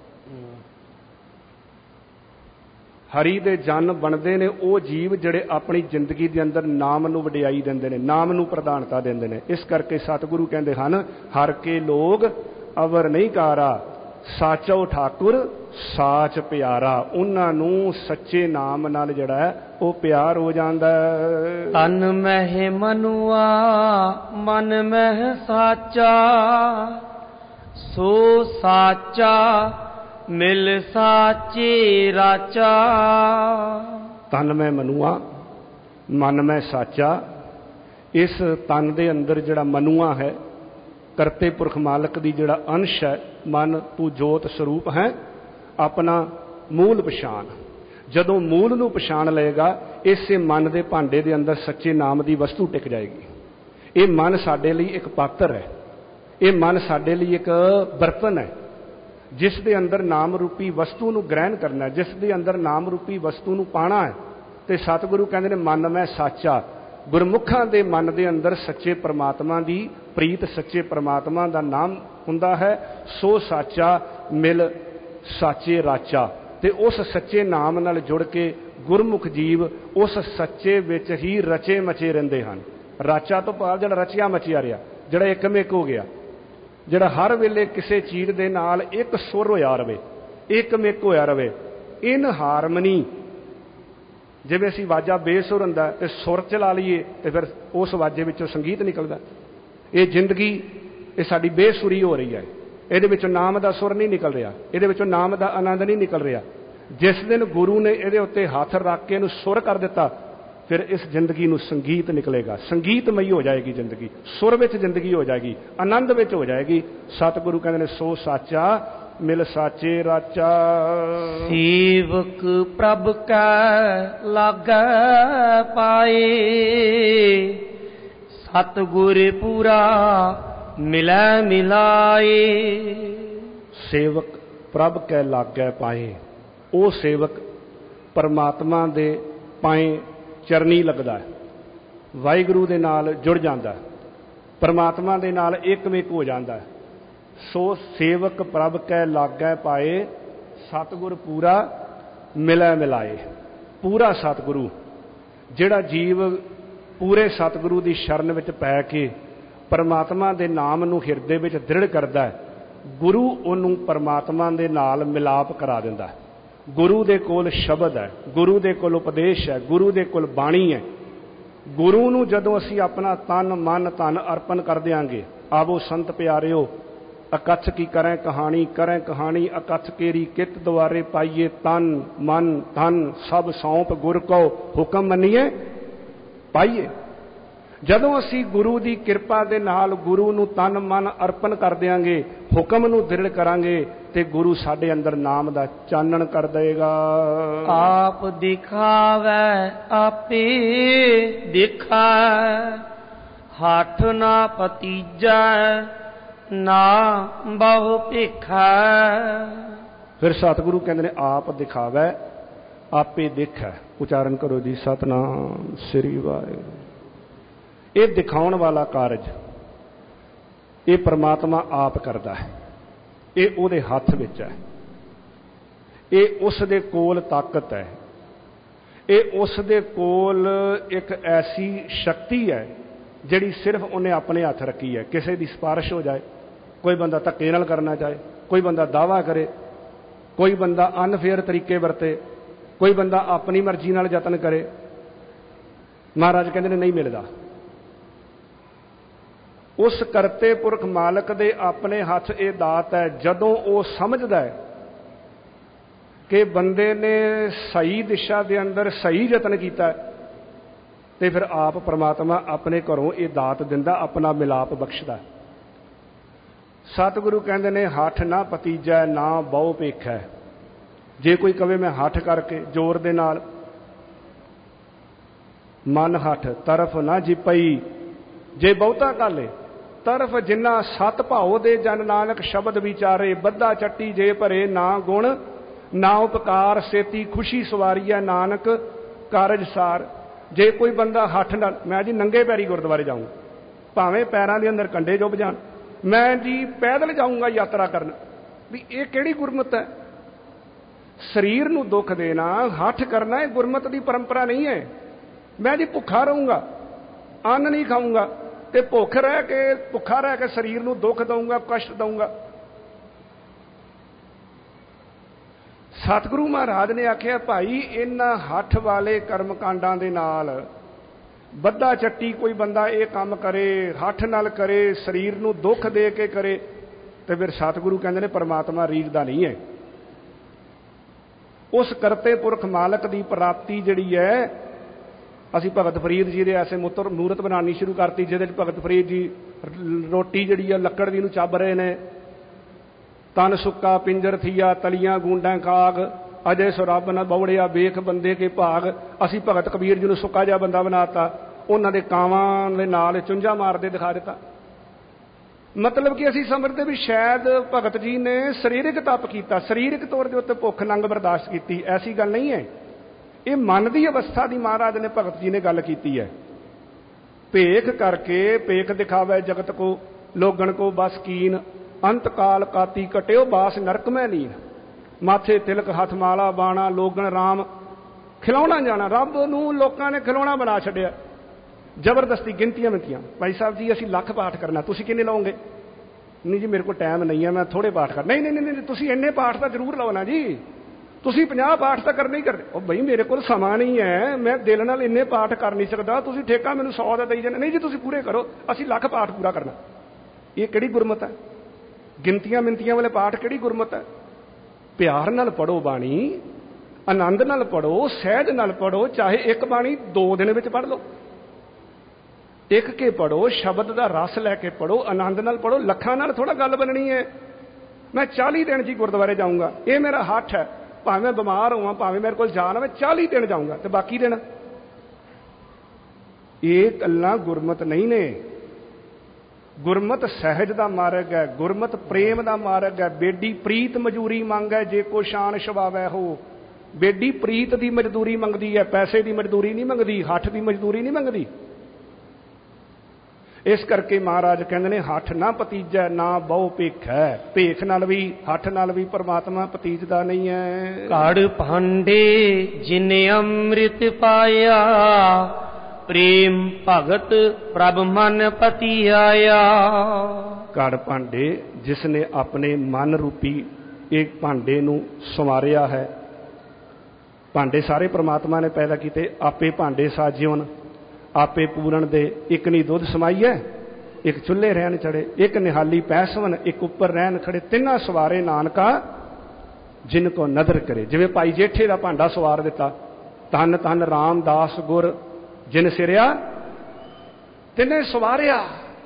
ਹਰੀ ਦੇ ਜਨ ਬਣਦੇ ਨੇ ਉਹ ਜੀਵ ਜਿਹੜੇ ਆਪਣੀ ਜ਼ਿੰਦਗੀ ਦੇ ਅੰਦਰ ਨਾਮ ਨੂੰ ਵਡਿਆਈ ਦਿੰਦੇ ਨੇ, ਨਾਮ ਨੂੰ ਪ੍ਰਧਾਨਤਾ ਦਿੰਦੇ ਨੇ। ਇਸ ਕਰਕੇ ਸਤਿਗੁਰੂ ਕਹਿੰਦੇ ਹਨ ਹਰ ਕੇ ਲੋਗ ਅਵਰ ਨਹੀਂ ਕਾਰਾ ਸਾਚੋ ਠਾਕੁਰ ਸਾਚ ਪਿਆਰਾ। ਉਹਨਾਂ ਨੂੰ ਸੱਚੇ ਨਾਮ ਨਾਲ ਜਿਹੜਾ ਹੈ ਉਹ ਪਿਆਰ ਹੋ ਜਾਂਦਾ ਹੈ। ਤਨ ਮਹਿ ਮਨੁਆ ਮਨ ਮਹਿ ਸਾਚਾ ਸੋ ਸਾਚਾ ਮਿਲ ਸਾਚੇ ਰਾਚਾ। ਤਨ ਮੈਂ ਮਨੂਆ ਮਨ ਮੈਂ ਸਾਚਾ। ਇਸ ਤਨ ਦੇ ਅੰਦਰ ਜਿਹੜਾ ਮਨੂਆ ਹੈ, ਕਰਤੇ ਪੁਰਖ ਮਾਲਕ ਦੀ ਜਿਹੜਾ ਅੰਸ਼ ਹੈ, ਮਨ ਤੂੰ ਜੋਤ ਸਰੂਪ ਹੈ, ਆਪਣਾ ਮੂਲ ਪਛਾਣ। ਜਦੋਂ ਮੂਲ ਨੂੰ ਪਛਾਣ ਲਏਗਾ, ਇਸੇ ਮਨ ਦੇ ਭਾਂਡੇ ਦੇ ਅੰਦਰ ਸੱਚੇ ਨਾਮ ਦੀ ਵਸਤੂ ਟਿਕ ਜਾਏਗੀ। ਇਹ ਮਨ ਸਾਡੇ ਲਈ ਇੱਕ ਪਾਤਰ ਹੈ, ਇਹ ਮਨ ਸਾਡੇ ਲਈ ਇੱਕ ਬਰਤਨ ਹੈ, ਜਿਸ ਦੇ ਅੰਦਰ ਨਾਮ ਰੂਪੀ ਵਸਤੂ ਨੂੰ ਗ੍ਰਹਿਣ ਕਰਨਾ, ਜਿਸ ਦੇ ਅੰਦਰ ਨਾਮ ਰੂਪੀ ਵਸਤੂ ਨੂੰ ਪਾਣਾ ਹੈ। ਤੇ ਸਤਿਗੁਰੂ ਕਹਿੰਦੇ ਨੇ ਮਨ ਮੈਂ ਸਾਚਾ। ਗੁਰਮੁਖਾਂ ਦੇ ਮਨ ਦੇ ਅੰਦਰ ਸੱਚੇ ਪਰਮਾਤਮਾ ਦੀ ਪ੍ਰੀਤ, ਸੱਚੇ ਪਰਮਾਤਮਾ ਦਾ ਨਾਮ ਹੁੰਦਾ ਹੈ। ਸੋ ਸਾਚਾ ਮਿਲ ਸਾਚੇ ਰਾਚਾ। ਤੇ ਉਸ ਸੱਚੇ ਨਾਮ ਨਾਲ ਜੁੜ ਕੇ ਗੁਰਮੁਖ ਜੀਵ ਉਸ ਸੱਚੇ ਵਿੱਚ ਹੀ ਰਚੇ ਮਚੇ ਰਹਿੰਦੇ ਹਨ। ਰਾਚਾ ਤੋਂ ਭਾਵ ਜਿਹੜਾ ਰਚਿਆ ਮਚਿਆ ਰਿਹਾ, ਜਿਹੜਾ ਇੱਕਮਿਕ ਹੋ ਗਿਆ। ਜਿਹੜਾ ਹਰ ਵੇਲੇ ਕਿਸੇ ਚੀਜ਼ ਦੇ ਨਾਲ ਇੱਕ ਸੁਰ ਹੋਇਆ ਰਵੇ, ਇੱਕ ਮਿਕ ਹੋਇਆ ਰਵੇ, ਇਨ ਹਾਰਮਨੀ। ਜਿਵੇਂ ਅਸੀਂ ਵਾਜਾ ਬੇਸੁਰ ਹੁੰਦਾ ਤੇ ਸੁਰ ਚਲਾ ਲਈਏ ਤੇ ਫਿਰ ਉਸ ਵਾਜੇ ਵਿੱਚੋਂ ਸੰਗੀਤ ਨਿਕਲਦਾ। ਇਹ ਜ਼ਿੰਦਗੀ ਇਹ ਸਾਡੀ ਬੇਸੁਰੀ ਹੋ ਰਹੀ ਹੈ, ਇਹਦੇ ਵਿੱਚੋਂ ਨਾਮ ਦਾ ਸੁਰ ਨਹੀਂ ਨਿਕਲ ਰਿਹਾ, ਇਹਦੇ ਵਿੱਚੋਂ ਨਾਮ ਦਾ ਆਨੰਦ ਨਹੀਂ ਨਿਕਲ ਰਿਹਾ। ਜਿਸ ਦਿਨ ਗੁਰੂ ਨੇ ਇਹਦੇ ਉੱਤੇ ਹੱਥ ਰੱਖ ਕੇ ਇਹਨੂੰ ਸੁਰ ਕਰ ਦਿੱਤਾ, ਫਿਰ ਇਸ ਜ਼ਿੰਦਗੀ ਨੂੰ ਸੰਗੀਤ ਨਿਕਲੇਗਾ, ਸੰਗੀਤਮਈ ਹੋ ਜਾਏਗੀ ਜ਼ਿੰਦਗੀ, ਸੁਰ ਵਿੱਚ ਜ਼ਿੰਦਗੀ ਹੋ ਜਾਏਗੀ, ਆਨੰਦ ਵਿੱਚ ਹੋ ਜਾਏਗੀ। ਸਤਿਗੁਰੂ ਕਹਿੰਦੇ ਨੇ ਸੋ ਸਾਚਾ ਮਿਲ ਸਾਚੇ ਰਾਚਾ। ਸੇਵਕ ਪ੍ਰਭ ਕੈ ਲਾਗੈ ਪਾਏ, ਸਤਿਗੁਰ ਪੂਰਾ ਮਿਲੈ ਮਿਲਾਏ। ਸੇਵਕ ਪ੍ਰਭ ਕੈ ਲਾਗੈ ਪਾਏ, ਉਹ ਸੇਵਕ ਪਰਮਾਤਮਾ ਦੇ ਪਾਏ ਚਰਨੀ ਲੱਗਦਾ ਹੈ, ਵਾਹਿਗੁਰੂ ਦੇ ਨਾਲ ਜੁੜ ਜਾਂਦਾ, ਪਰਮਾਤਮਾ ਦੇ ਨਾਲ ਇੱਕਮਿਕ ਹੋ ਜਾਂਦਾ। ਸੋ ਸੇਵਕ ਪ੍ਰਭ ਕੈ ਲਾਗੈ ਪਾਏ, ਸਤਿਗੁਰ ਪੂਰਾ ਮਿਲੈ ਮਿਲਾਏ। ਪੂਰਾ ਸਤਿਗੁਰੂ, ਜਿਹੜਾ ਜੀਵ ਪੂਰੇ ਸਤਿਗੁਰੂ ਦੀ ਸ਼ਰਨ ਵਿੱਚ ਪੈ ਕੇ ਪਰਮਾਤਮਾ ਦੇ ਨਾਮ ਨੂੰ ਹਿਰਦੇ ਵਿੱਚ ਦ੍ਰਿੜ ਕਰਦਾ ਹੈ, ਗੁਰੂ ਉਹਨੂੰ ਪਰਮਾਤਮਾ ਦੇ ਨਾਲ ਮਿਲਾਪ ਕਰਾ ਦਿੰਦਾ। ਗੁਰੂ ਦੇ ਕੋਲ ਸ਼ਬਦ ਹੈ, ਗੁਰੂ ਦੇ ਕੋਲ ਉਪਦੇਸ਼ ਹੈ, ਗੁਰੂ ਦੇ ਕੋਲ ਬਾਣੀ ਹੈ। ਗੁਰੂ ਨੂੰ ਜਦੋਂ ਅਸੀਂ ਆਪਣਾ ਤਨ ਮਨ ਧਨ ਅਰਪਣ ਕਰ ਦਿਆਂਗੇ, ਆਵੋ ਸੰਤ ਪਿਆਰਿਓ ਅਕਥ ਕੀ ਕਰੈ ਕਹਾਣੀ, ਕਰੈ ਕਹਾਣੀ ਅਕਥ ਕੇਰੀ ਕਿਤ ਦੁਆਰੇ ਪਾਈਏ, ਤਨ ਮਨ ਧਨ ਸਭ ਸੌਂਪ ਗੁਰ ਕੋ ਹੁਕਮ ਮੰਨੀਏ ਪਾਈਏ। ਜਦੋਂ ਅਸੀਂ ਗੁਰੂ ਦੀ ਕਿਰਪਾ ਦੇ ਨਾਲ ਗੁਰੂ ਨੂੰ ਤਨ ਮਨ ਅਰਪਣ ਕਰ ਦਿਆਂਗੇ, ਹੁਕਮ ਨੂੰ ਦ੍ਰਿੜ ਕਰਾਂਗੇ, ਤੇ ਗੁਰੂ ਸਾਡੇ ਅੰਦਰ ਨਾਮ ਦਾ ਚਾਨਣ ਕਰ ਦੇਗਾ। ਆਪ ਦਿਖਾਵੈ ਆਪੇ ਦੇਖੈ, ਹੱਠ ਨਾ ਪਤੀਜੈ ਨਾ ਬਹੁ ਭੇਖੈ। ਫਿਰ ਸਤਿਗੁਰੂ ਕਹਿੰਦੇ ਨੇ ਆਪ ਦਿਖਾਵੈ ਆਪੇ ਦੇਖੈ। ਉਚਾਰਨ ਕਰੋ ਜੀ, ਸਤਿਨਾਮ ਸ੍ਰੀ ਵਾਹਿਗੁਰੂ। ਇਹ ਦਿਖਾਉਣ ਵਾਲਾ ਕਾਰਜ ਇਹ ਪਰਮਾਤਮਾ ਆਪ ਕਰਦਾ ਹੈ, ਇਹ ਉਹਦੇ ਹੱਥ ਵਿੱਚ ਹੈ, ਇਹ ਉਸ ਦੇ ਕੋਲ ਤਾਕਤ ਹੈ, ਇਹ ਉਸ ਦੇ ਕੋਲ ਇੱਕ ਐਸੀ ਸ਼ਕਤੀ ਹੈ ਜਿਹੜੀ ਸਿਰਫ ਉਹਨੇ ਆਪਣੇ ਹੱਥ ਰੱਖੀ ਹੈ। ਕਿਸੇ ਦੀ ਸਿਫਾਰਿਸ਼ ਹੋ ਜਾਏ, ਕੋਈ ਬੰਦਾ ਧੱਕੇ ਨਾਲ ਕਰਨਾ ਚਾਹੇ, ਕੋਈ ਬੰਦਾ ਦਾਅਵਾ ਕਰੇ, ਕੋਈ ਬੰਦਾ ਅਨਫੇਅਰ ਤਰੀਕੇ ਵਰਤੇ, ਕੋਈ ਬੰਦਾ ਆਪਣੀ ਮਰਜ਼ੀ ਨਾਲ ਯਤਨ ਕਰੇ, ਮਹਾਰਾਜ ਕਹਿੰਦੇ ਨੇ ਨਹੀਂ ਮਿਲਦਾ। ਉਸ ਕਰਤੇ ਪੁਰਖ ਮਾਲਕ ਦੇ ਆਪਣੇ ਹੱਥ ਇਹ ਦਾਤ ਹੈ। ਜਦੋਂ ਉਹ ਸਮਝਦਾ ਹੈ ਕਿ ਬੰਦੇ ਨੇ ਸਹੀ ਦਿਸ਼ਾ ਦੇ ਅੰਦਰ ਸਹੀ ਯਤਨ ਕੀਤਾ, ਤੇ ਫਿਰ ਆਪ ਪਰਮਾਤਮਾ ਆਪਣੇ ਘਰੋਂ ਇਹ ਦਾਤ ਦਿੰਦਾ, ਆਪਣਾ ਮਿਲਾਪ ਬਖਸ਼ਦਾ। ਸਤਿਗੁਰੂ ਕਹਿੰਦੇ ਨੇ ਹੱਠ ਨਾ ਪਤੀਜੈ ਨਾ ਬਹੁ ਭੇਖੈ। ਜੇ ਕੋਈ ਕਵੇ ਮੈਂ ਹੱਠ ਕਰਕੇ ਜ਼ੋਰ ਦੇ ਨਾਲ, ਮਨ ਹੱਠ ਤਰਫ ਨਾ ਜਿਪਈ, ਜੇ ਬਹੁਤਾ ਕਰ ਲੇ ਤਰਫ ਜਿੰਨਾ ਸਤ ਭਾਉ ਦੇ ਜਨ ਨਾਨਕ ਸ਼ਬਦ ਵਿਚਾਰੇ, ਬੱਧਾ ਚੱਟੀ ਜੇ ਭਰੇ ਨਾ ਗੁਣ ਨਾ ਉਪਕਾਰ, ਸੇਤੀ ਖੁਸ਼ੀ ਸਵਾਰੀਆ ਨਾਨਕ ਕਾਰਜ ਸਾਰ। ਜੇ ਕੋਈ ਬੰਦਾ ਹੱਠ ਨਾਲ, ਮੈਂ ਜੀ ਨੰਗੇ ਪੈਰੀ ਗੁਰਦੁਆਰੇ ਜਾਊਂ, ਭਾਵੇਂ ਪੈਰਾਂ ਦੇ ਅੰਦਰ ਕੰਡੇ ਜੁਬ ਜਾਣ, ਮੈਂ ਜੀ ਪੈਦਲ ਜਾਊਂਗਾ ਯਾਤਰਾ ਕਰਨ, ਵੀ ਇਹ ਕਿਹੜੀ ਗੁਰਮਤ ਹੈ? ਸਰੀਰ ਨੂੰ ਦੁੱਖ ਦੇਣਾ, ਹੱਠ ਕਰਨਾ, ਇਹ ਗੁਰਮਤ ਦੀ ਪਰੰਪਰਾ ਨਹੀਂ ਹੈ। ਮੈਂ ਜੀ ਭੁੱਖਾ ਰਹੂੰਗਾ, ਅੰਨ ਨਹੀਂ ਖਾਊਂਗਾ, ਤੇ ਭੁੱਖ ਰਹਿ ਕੇ ਭੁੱਖਾ ਰਹਿ ਕੇ ਸਰੀਰ ਨੂੰ ਦੁੱਖ ਦਊਂਗਾ, ਕਸ਼ਟ ਦਊਂਗਾ। ਸਤਿਗੁਰੂ ਮਹਾਰਾਜ ਨੇ ਆਖਿਆ ਭਾਈ ਇਹਨਾਂ ਹੱਠ ਵਾਲੇ ਕਰਮ ਕਾਂਡਾਂ ਦੇ ਨਾਲ ਬੱਧਾ ਚੱਟੀ ਕੋਈ ਬੰਦਾ ਇਹ ਕੰਮ ਕਰੇ, ਹੱਠ ਨਾਲ ਕਰੇ, ਸਰੀਰ ਨੂੰ ਦੁੱਖ ਦੇ ਕੇ ਕਰੇ, ਤੇ ਫਿਰ ਸਤਿਗੁਰੂ ਕਹਿੰਦੇ ਨੇ ਪਰਮਾਤਮਾ ਰੀਝਦਾ ਨਹੀਂ ਹੈ। ਉਸ ਕਰਤੇ ਪੁਰਖ ਮਾਲਕ ਦੀ ਪ੍ਰਾਪਤੀ ਜਿਹੜੀ ਹੈ, ਅਸੀਂ ਭਗਤ ਫਰੀਦ ਜੀ ਦੇ ਐਸੇ ਮੁੱਤਰ ਮੂਰਤ ਬਣਾਉਣੀ ਸ਼ੁਰੂ ਕਰਤੀ, ਜਿਹਦੇ 'ਚ ਭਗਤ ਫਰੀਦ ਜੀ ਰੋਟੀ ਜਿਹੜੀ ਆ ਲੱਕੜ ਦੀ ਨੂੰ ਚੱਬ ਰਹੇ ਨੇ, ਤਨ ਸੁੱਕਾ ਪਿੰਜਰ ਥੀਆ ਤਲੀਆਂ ਗੂੰਡਾਂ ਖਾਗ, ਅਜੇ ਸੁਰੱਬ ਨਾ ਬੌੜਿਆ ਵੇਖ ਬੰਦੇ ਕੇ ਭਾਗ। ਅਸੀਂ ਭਗਤ ਕਬੀਰ ਜੀ ਨੂੰ ਸੁੱਕਾ ਜਿਹਾ ਬੰਦਾ ਬਣਾਤਾ, ਉਹਨਾਂ ਦੇ ਕਾਵਾਂ ਦੇ ਨਾਲ ਚੁੰਝਾਂ ਮਾਰਦੇ ਦਿਖਾ ਦਿੱਤਾ। ਮਤਲਬ ਕਿ ਅਸੀਂ ਸਮਝਦੇ ਵੀ ਸ਼ਾਇਦ ਭਗਤ ਜੀ ਨੇ ਸਰੀਰਕ ਤਪ ਕੀਤਾ, ਸਰੀਰਕ ਤੌਰ ਦੇ ਉੱਤੇ ਭੁੱਖ ਨੰਗ ਬਰਦਾਸ਼ਤ ਕੀਤੀ। ਐਸੀ ਗੱਲ ਨਹੀਂ ਹੈ, ਇਹ ਮਨ ਦੀ ਅਵਸਥਾ ਦੀ ਮਹਾਰਾਜ ਨੇ ਭਗਤ ਜੀ ਨੇ ਗੱਲ ਕੀਤੀ ਹੈ। ਭੇਖ ਕਰਕੇ ਭੇਖ ਦਿਖਾਵੇ ਜਗਤ ਕੋ, ਲੋਗਣ ਕੋ ਬਸ ਕੀਨ, ਅੰਤ ਕਾਲ ਕਾਤੀ ਕਟਿਓ ਬਾਸ ਨਰਕ ਮੈਂ ਲੀਨ। ਮਾਥੇ ਤਿਲਕ ਹੱਥ ਮਾਲਾ ਬਾਣਾ, ਲੋਗਣ ਰਾਮ ਖਿਲਾਉਣਾ ਜਾਣਾ। ਰੱਬ ਨੂੰ ਲੋਕਾਂ ਨੇ ਖਿਲਾਉਣਾ ਬਣਾ ਛੱਡਿਆ, ਜ਼ਬਰਦਸਤੀ ਗਿਣਤੀਆਂ ਮਿੰਤੀਆਂ। ਭਾਈ ਸਾਹਿਬ ਜੀ ਅਸੀਂ ਲੱਖ ਪਾਠ ਕਰਨਾ, ਤੁਸੀਂ ਕਿੰਨੇ ਲਾਓਗੇ? नहीं जी मेरे को टाइम नहीं है, मैं थोड़े पाठ कर। नहीं नहीं नहीं तुसी इन्ने पाठ तो जरूर लो ना जी, तुसी पचास पाठ तो करने ही करने। बई मेरे को समा नहीं है, मैं दिल नाल इन्ने पाठ कर नहीं सकता, तुसी ठेका मैनू सौ का दई जाने। नहीं जी तुसी पूरे करो, असी लख पाठ पूरा करना। ये किहड़ी गुरमत है? गिनतियां मिनतियां वाले पाठ किहड़ी गुरमत है? प्यार नाल पढ़ो बाणी, आनंद नाल पढ़ो, सहज नाल पढ़ो। चाहे एक बाणी दो दिन विच पढ़ लो, टिक के पढ़ो, शब्द का रस लैके पढ़ो, आनंद नाल पढ़ो। लखां नाल थोड़ा गल बननी है। मैं चाली दिन जी गुरुद्वारे जाऊंगा, ये मेरा हठ है, भावें मैं बीमार होवां, भावें मेरे को जान मैं चाली दिन जाऊंगा, तो बाकी दिन ये गल्लां गुरमत नहीं ने। गुरमत सहज का मार्ग है, गुरमत प्रेम का मार्ग है। बेडी प्रीत मजूरी मंग है, जे को शान छवावै हो। बेडी प्रीत की मजदूरी मंगदी है, पैसे की मजदूरी नहीं मंगदी, हठ की मजदूरी नहीं मंगदी। इस करके महाराज कहते ने हठ ना पतीजै ना बहु भेख है। भेख नाल भी हठ नाल भी परमात्मा पतीजदा नहीं है। कड़ भांडे जिने अमृत पाया, प्रेम भगत प्रभ मन पति आया। कड़ भांडे जिसने अपने मन रूपी एक भांडे नूं संवारिया है। भांडे सारे परमात्मा ने पैदा किए, आपे भांडे साजिवन, आपे पूरण दे। एक नी दुध समाई है, एक चुल्हे रहन चढ़े, एक निहाली पैसवन, एक उपर रहन खड़े। तिना सवारे नानका जिनको नदर करे। जिवें भाई जेठे का भांडा सवार दिता, धन धन रामदास गुर जिन सिरिया तिने सवारिया।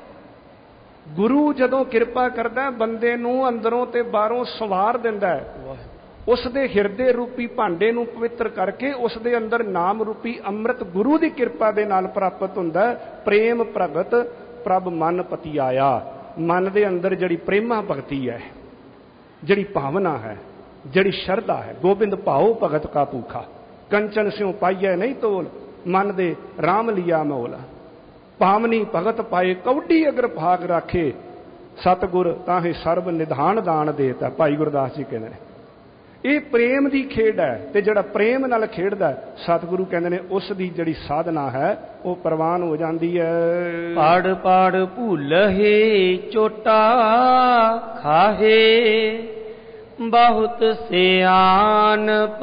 गुरु जदों किरपा करदा बंदे नूं अंदरों ते बाहरों सवार दिंदा है। उसदे हिरदे रूपी भांडे नूं पवित्र करके उसदे अंदर नाम रूपी अमृत गुरु की किरपा दे नाल प्राप्त हुंदा है। प्रेम प्रगट प्रभ मन पति आया। मन दे अंदर जिहड़ी प्रेमा भगती है, जिहड़ी भावना है, जिहड़ी शरधा है। गोबिंद भाओ भगत का भूखा, कंचन स्यों पाइए नहीं तोल, मन दे राम लिया मोल। पावनी भगत पाए कौडी अगर भाग राखे, सतगुर ताहे सर्व निधान दान देता। भाई गुरदास जी कहते हैं ये प्रेम की खेड है, ते जिहड़ा प्रेम नाल खेडदा सतगुरु कहते हैं उस दी जिहड़ी साधना है वो प्रवान हो जाती है। पढ़ पढ़ भूलहे चोटा खाहे, बहुत सियानप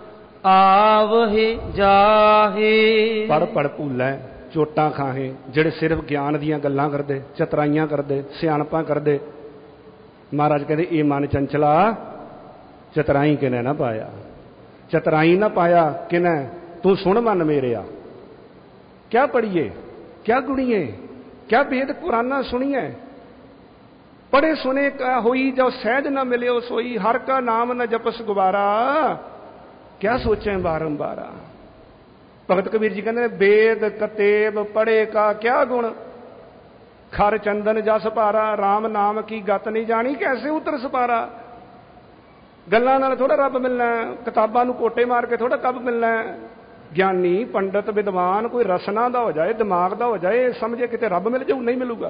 आवहे जाहे। पढ़ पढ़ भूलै चोटा खाहे, जिहड़े सिर्फ ज्ञान दीयां गल्लां करदे, चतराइयां करदे, सियाणपां करदे। महाराज कहते ये मन चंचला चतराई किने ना पाया। चतराई ना पाया किने, तू सुन मन मेरेया। क्या पढ़िए, क्या गुणिए, क्या वेद पुराना सुनिए। पढ़े सुने का होई, जब सहज न मिले हो सोई। हर का नाम न जपस गुबारा, क्या सोचे बारंबारा। भगत कबीर जी कहते वेद कतेब पढ़े का क्या गुण, खर चंदन जस पारा। राम नाम की गत नहीं जानी, कैसे उतर सपारा। गल्लां नाल थोड़ा रब मिलना, किताबां नूं कोटे मार के थोड़ा कब मिलना। ज्ञानी पंडित विद्वान कोई रसना दा हो जाए, दिमाग दा हो जाए, समझे किते रब मिल जाऊ, नहीं मिलूगा।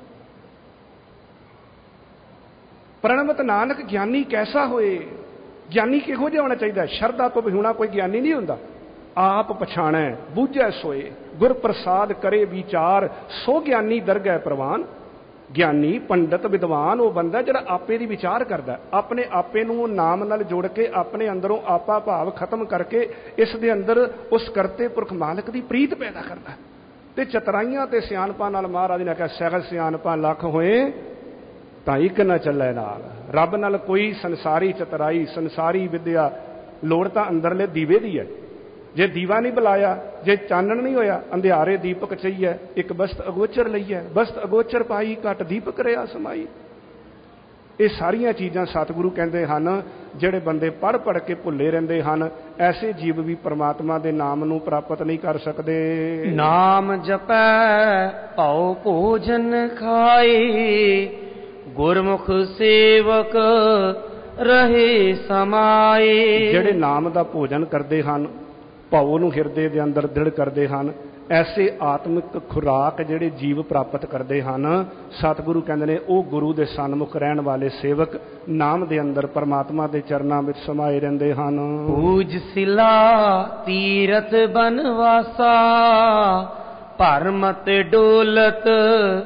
प्रणवत नानक ज्ञानी कैसा होए। ज्ञानी किहो जिहा होना चाहिए। शरधा तो विहूणा कोई ज्ञानी नहीं हुंदा। आप पछाणै बूझै सोए, गुर प्रसाद करे विचार, सो ज्ञानी दरगह प्रवान। ज्ञानी पंडित विद्वान वो बंदा जिहड़ा आपे दी विचार करदा, अपने आपे नूं नाम नाल जोड़ के अपने अंदरों आपा भाव खत्म करके इस दे अंदर उस करते पुरख मालिक दी प्रीत पैदा करदा। ते चतराइयां ते सियाणपां नाल महाराज ने कहा सहज सियाणपां लख होए तां इक न चलै नाल। रब नाल कोई संसारी चतराई संसारी विद्या लोड़ तां अंदरले दीवे दी है। जे दीवा नहीं बुलाया, जे चानन नहीं होया, अंधियारे दीपक चाहिए। एक बस्त अगोचर लईए, बस्त अगोचर पाई, घट दीपक रहा समाई। ये सारिया चीज़ां सतगुरु कहते हैं जिहड़े बंदे पढ़ पढ़ के भुले रहंदे हन, ऐसे जीव भी परमात्मा दे नाम नूं प्राप्त नहीं कर सकते। नाम जपै पाओ भोजन खाए, गुरमुख सेवक रहे समाए। जिहड़े नाम दा भोजन करते हैं, भाव नूं हिरदे दे अंदर दृढ़ करते हैं, ऐसे आत्मिक खुराक जिहड़े जीव प्राप्त करते हैं, सतगुरु कहते हैं वो गुरु के सन्मुख रहन वाले सेवक नाम दे अंदर परमात्मा के चरणों में समाये रहंदे हन। पूज सिला तीरथ बनवासा, परमत डोलत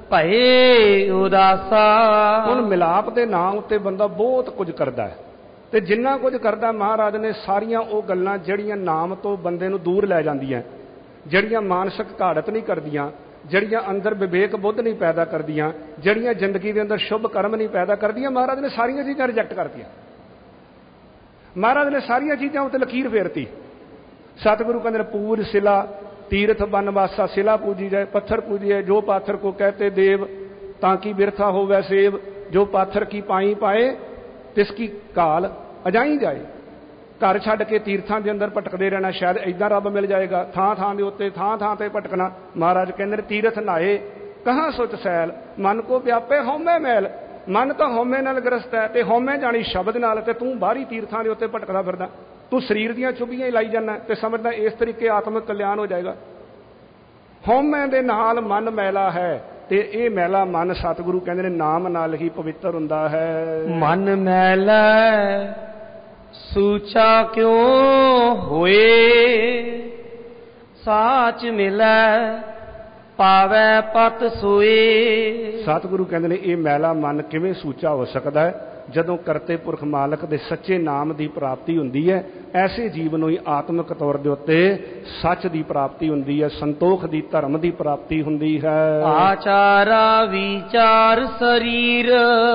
ਭਏ ਉਦਾਸਾ। ਹੁਣ ਮਿਲਾਪ ਦੇ ਨਾਂ ਉੱਤੇ ਬੰਦਾ ਬਹੁਤ ਕੁਝ ਕਰਦਾ ਹੈ, ਤੇ ਜਿੰਨਾ ਕੁਝ ਕਰਦਾ ਮਹਾਰਾਜ ਨੇ ਸਾਰੀਆਂ ਉਹ ਗੱਲਾਂ ਜਿਹੜੀਆਂ ਨਾਮ ਤੋਂ ਬੰਦੇ ਨੂੰ ਦੂਰ ਲੈ ਜਾਂਦੀਆਂ, ਜਿਹੜੀਆਂ ਮਾਨਸਿਕ ਘਾੜਤ ਨਹੀਂ ਕਰਦੀਆਂ, ਜਿਹੜੀਆਂ ਅੰਦਰ ਵਿਵੇਕ ਬੁੱਧ ਨਹੀਂ ਪੈਦਾ ਕਰਦੀਆਂ, ਜਿਹੜੀਆਂ ਜ਼ਿੰਦਗੀ ਦੇ ਅੰਦਰ ਸ਼ੁਭ ਕਰਮ ਨਹੀਂ ਪੈਦਾ ਕਰਦੀਆਂ, ਮਹਾਰਾਜ ਨੇ ਸਾਰੀਆਂ ਚੀਜ਼ਾਂ ਰਿਜੈਕਟ ਕਰਤੀਆਂ। ਮਹਾਰਾਜ ਨੇ ਸਾਰੀਆਂ ਚੀਜ਼ਾਂ ਉੱਤੇ ਲਕੀਰ ਫੇਰਤੀ। ਸਤਿਗੁਰੂ ਕਹਿੰਦੇ ਨੇ ਪੂਜ ਸਿਲਾ ਤੀਰਥ ਬਨਵਾਸਾ, ਸਿਲਾ ਪੂਜੀ ਜਾਏ ਪੱਥਰ ਪੂਜੀਏ, ਜੋ ਪਾਥਰ ਕੋ ਕਹਤੇ ਦੇਵ ਤਾਂ ਕਿ ਬਿਰਥਾ ਹੋਵੇ ਸੇਵ, ਜੋ ਪਾਥਰ ਕੀ ਪਾਈ ਪਾਏ ਤਿਸ ਕੀ ਕਾਲ ਅਜਾਈ ਜਾਏ। ਘਰ ਛੱਡ ਕੇ ਤੀਰਥਾਂ ਦੇ ਅੰਦਰ ਭਟਕਦੇ ਰਹਿਣਾ, ਸ਼ਾਇਦ ਏਦਾਂ ਰੱਬ ਮਿਲ ਜਾਏਗਾ। ਥਾਂ ਥਾਂ ਦੇ ਉੱਤੇ ਥਾਂ ਥਾਂ ਤੇ ਭਟਕਣਾ। ਮਹਾਰਾਜ ਕਹਿੰਦੇ ਨੇ ਤੀਰਥ ਨਾਏ ਕਹਾਂ ਸੁਚ ਸੈਲ, ਮਨ ਕੋ ਵਿਆਪੇ ਹਉਮੈ ਮੈਲ। ਮਨ ਤਾਂ ਹਉਮੈ ਨਾਲ ਗ੍ਰਸਤ ਹੈ, ਤੇ ਹਉਮੈ ਜਾਣੀ ਸ਼ਬਦ ਨਾਲ, ਤੇ ਤੂੰ ਬਾਹਰੀ ਤੀਰਥਾਂ ਦੇ ਉੱਤੇ ਭਟਕਦਾ ਫਿਰਦਾ। ਤੂੰ ਸਰੀਰ ਦੀਆਂ ਚੁੱਭੀਆਂ ਹੀ ਲਾਈ ਜਾਂਦਾ ਤੇ ਸਮਝਦਾ ਇਸ ਤਰੀਕੇ ਆਤਮਿਕ ਕਲਿਆਣ ਹੋ ਜਾਏਗਾ। ਹਉਮੈ ਦੇ ਨਾਲ ਮਨ ਮੈਲਾ ਹੈ, ਤੇ ਇਹ ਮੈਲਾ ਮਨ ਸਤਿਗੁਰੂ ਕਹਿੰਦੇ ਨੇ ਨਾਮ ਨਾਲ ਹੀ ਪਵਿੱਤਰ ਹੁੰਦਾ ਹੈ। ਮਨ ਮੈਲਾ ਸੂਚਾ ਕਿਉਂ ਹੋਏ, ਸਾਚ ਮਿਲੈ ਪਾਵੈ ਪਤ ਸੋਏ। ਸਤਿਗੁਰੂ ਕਹਿੰਦੇ ਨੇ ਇਹ ਮੈਲਾ ਮਨ ਕਿਵੇਂ ਸੂਚਾ ਹੋ ਸਕਦਾ ਹੈ? ਜਦੋਂ ਕਰਤੇ ਪੁਰਖ ਮਾਲਕ ਦੇ ਸੱਚੇ ਨਾਮ ਦੀ ਪ੍ਰਾਪਤੀ ਹੁੰਦੀ ਹੈ, ਐਸੇ ਜੀਵ ਨੂੰ ਹੀ ਆਤਮਿਕ ਤੌਰ ਦੇ ਉੱਤੇ ਸੱਚ ਦੀ ਪ੍ਰਾਪਤੀ ਹੁੰਦੀ ਹੈ, ਸੰਤੋਖ ਦੀ, ਧਰਮ ਦੀ ਪ੍ਰਾਪਤੀ ਹੁੰਦੀ ਹੈ। ਆਚਾਰਾ ਵਿਚਾਰ ਸਰੀਰ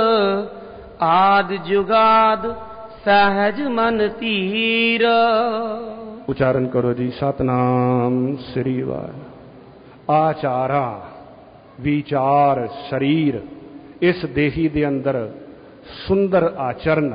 ਆਦ ਜੁਗਾਦ ਸਹਿਜ ਮਨ ਧੀਰ। ਉਚਾਰਨ ਕਰੋ ਜੀ, ਸਤਨਾਮ ਸ੍ਰੀ ਵਾਹਿਗੁਰੂ। ਆਚਾਰਾ ਵਿਚਾਰ ਸਰੀਰ, ਇਸ ਦੇਹੀ ਦੇ ਅੰਦਰ ਸੁੰਦਰ ਆਚਰਨ,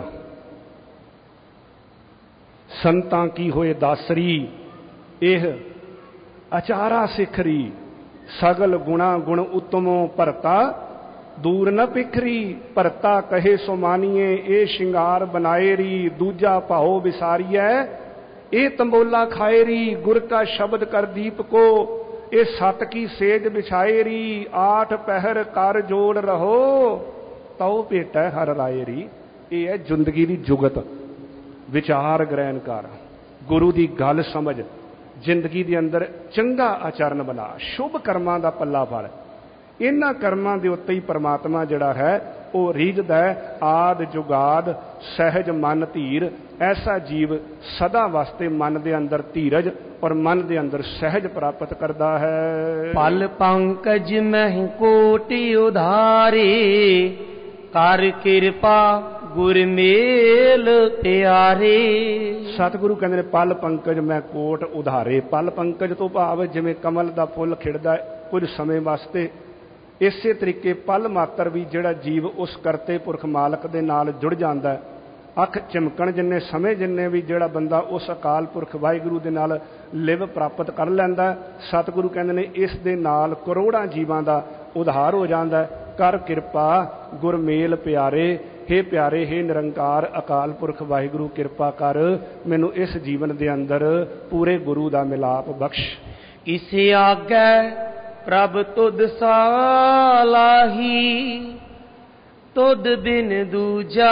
ਸੰਤਾਂ ਕੀ ਹੋਏ ਦਾਸਰੀ, ਇਹ ਆਚਾਰਾ ਸਿਖਰੀ। ਸਗਲ ਗੁਣਾ ਗੁਣ ਉਤਮੋ ਭਰਤਾ ਦੂਰ ਨ ਪਿਖਰੀ, ਭਰਤਾ ਕਹੇ ਸੋ ਮਾਨੀਏ ਇਹ ਸ਼ਿੰਗਾਰ ਬਣਾਏ ਰੀ। ਦੂਜਾ ਭਾਓ ਵਿਸਾਰੀਐ ਇਹ ਤੰਬੋਲਾ ਖਾਏ ਰੀ। ਗੁਰ ਕਾ ਸ਼ਬਦ ਕਰ ਦੀਪ ਕੋ ਇਹ ਸਤ ਕੀ ਸੇਜ ਵਿਛਾਏ ਰੀ। ਆਠ ਪਹਿਰ ਕਰ ਜੋੜ ਰਹੋ ਤਉ ਭੇਟੈ ਹਰ ਰਾਏ ਰੀ। ਇਹ ਹੈ ਜ਼ਿੰਦਗੀ ਦੀ ਜੁਗਤ। ਵਿਚਾਰ ਗ੍ਰਹਿਣ ਕਰ, ਗੁਰੂ ਦੀ ਗੱਲ ਸਮਝ, ਜ਼ਿੰਦਗੀ ਦੇ ਅੰਦਰ ਚੰਗਾ ਆਚਰਨ ਬਣਾ, ਸ਼ੁਭ ਕਰਮਾਂ ਦਾ ਪੱਲਾ ਫੜ। ਇਹਨਾਂ ਕਰਮਾਂ ਦੇ ਉੱਤੇ ਹੀ ਪਰਮਾਤਮਾ ਜਿਹੜਾ ਹੈ ਉਹ ਰੀਝਦਾ ਹੈ। ਆਦ ਜੁਗਾਦ ਸਹਿਜ ਮਨ ਧੀਰ। ਐਸਾ ਜੀਵ ਸਦਾ ਵਾਸਤੇ ਮਨ ਦੇ ਅੰਦਰ ਧੀਰਜ ਔਰ ਮਨ ਦੇ ਅੰਦਰ ਸਹਿਜ ਪ੍ਰਾਪਤ ਕਰਦਾ ਹੈ। ਪਲ ਪੰਕਜ ਮਹਿ ਕੋਟਿ ਉਧਾਰੇ, ਕਰ ਕਿਰਪਾ ਗੁਰ ਮੇਲ ਪਿਆਰੇ। ਸਤਿਗੁਰੂ ਕਹਿੰਦੇ ਨੇ ਪਲ ਪੰਕਜ ਮੈਂ ਕੋਟ ਉਧਾਰੇ। ਪਲ ਪੰਕਜ ਤੋਂ ਭਾਵ ਜਿਵੇਂ ਕਮਲ ਦਾ ਫੁੱਲ ਖਿੜਦਾ ਕੁਝ ਸਮੇਂ ਵਾਸਤੇ, ਇਸੇ ਤਰੀਕੇ ਪਲ ਮਾਤਰ ਵੀ ਜਿਹੜਾ ਜੀਵ ਉਸ ਕਰਤੇ ਪੁਰਖ ਮਾਲਕ ਦੇ ਨਾਲ ਜੁੜ ਜਾਂਦਾ, ਅੱਖ ਝਿਮਕਣ ਜਿੰਨੇ ਸਮੇਂ ਜਿੰਨੇ ਵੀ ਜਿਹੜਾ ਬੰਦਾ ਉਸ ਅਕਾਲ ਪੁਰਖ ਵਾਹਿਗੁਰੂ ਦੇ ਨਾਲ ਲਿਵ ਪ੍ਰਾਪਤ ਕਰ ਲੈਂਦਾ, ਸਤਿਗੁਰੂ ਕਹਿੰਦੇ ਨੇ ਇਸ ਦੇ ਨਾਲ ਕਰੋੜਾਂ ਜੀਵਾਂ ਦਾ ਉਧਾਰ ਹੋ ਜਾਂਦਾ। ਕਰ ਕਿਰਪਾ ਗੁਰ ਮੇਲ ਪਿਆਰੇ। ਹੇ ਪਿਆਰੇ, ਹੇ ਨਿਰੰਕਾਰ ਅਕਾਲ ਪੁਰਖ ਵਾਹਿਗੁਰੂ, ਕਿਰਪਾ ਕਰ ਮੈਨੂੰ ਇਸ ਜੀਵਨ ਦੇ ਅੰਦਰ ਪੂਰੇ ਗੁਰੂ ਦਾ ਮਿਲਾਪ ਬਖਸ਼। ਇਸੇ ਆਗੈ ਪ੍ਰਭ ਤੁਧ ਸਾਲਾਹੀ, ਤੁਧ ਬਿਨ ਦੂਜਾ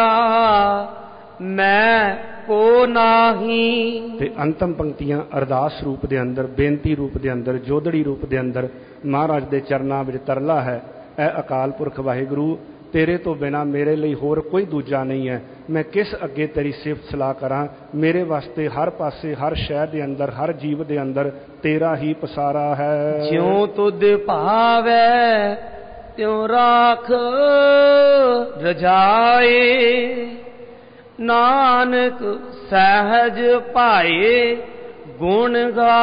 ਮੈਂ ਕੋ ਨਾਹੀ। ਤੇ ਅੰਤਮ ਪੰਕਤੀਆਂ ਅਰਦਾਸ ਰੂਪ ਦੇ ਅੰਦਰ, ਬੇਨਤੀ ਰੂਪ ਦੇ ਅੰਦਰ, ਜੋਦੜੀ ਰੂਪ ਦੇ ਅੰਦਰ ਮਹਾਰਾਜ ਦੇ ਚਰਨਾਂ ਵਿੱਚ ਤਰਲਾ ਹੈ। ਇਹ ਅਕਾਲ ਪੁਰਖ ਵਾਹਿਗੁਰੂ, ਤੇਰੇ ਤੋਂ ਬਿਨਾਂ ਮੇਰੇ ਲਈ ਹੋਰ ਕੋਈ ਦੂਜਾ ਨਹੀਂ ਹੈ। ਮੈਂ ਕਿਸ ਅੱਗੇ ਤੇਰੀ ਸਿਫਤ ਸਲਾਹ ਕਰਾਂ? ਮੇਰੇ ਵਾਸਤੇ ਹਰ ਪਾਸੇ, ਹਰ ਸ਼ਹਿਰ ਦੇ ਅੰਦਰ, ਹਰ ਜੀਵ ਦੇ ਅੰਦਰ ਤੇਰਾ ਹੀ ਪਸਾਰਾ ਹੈ। ਜਿਉ ਤੁਧ ਭਾਵੈ ਤਿਉ ਰਾਖ ਰਜਾਏ, ਨਾਨਕ ਸਹਿਜ ਭਾਏ ਗੁਣ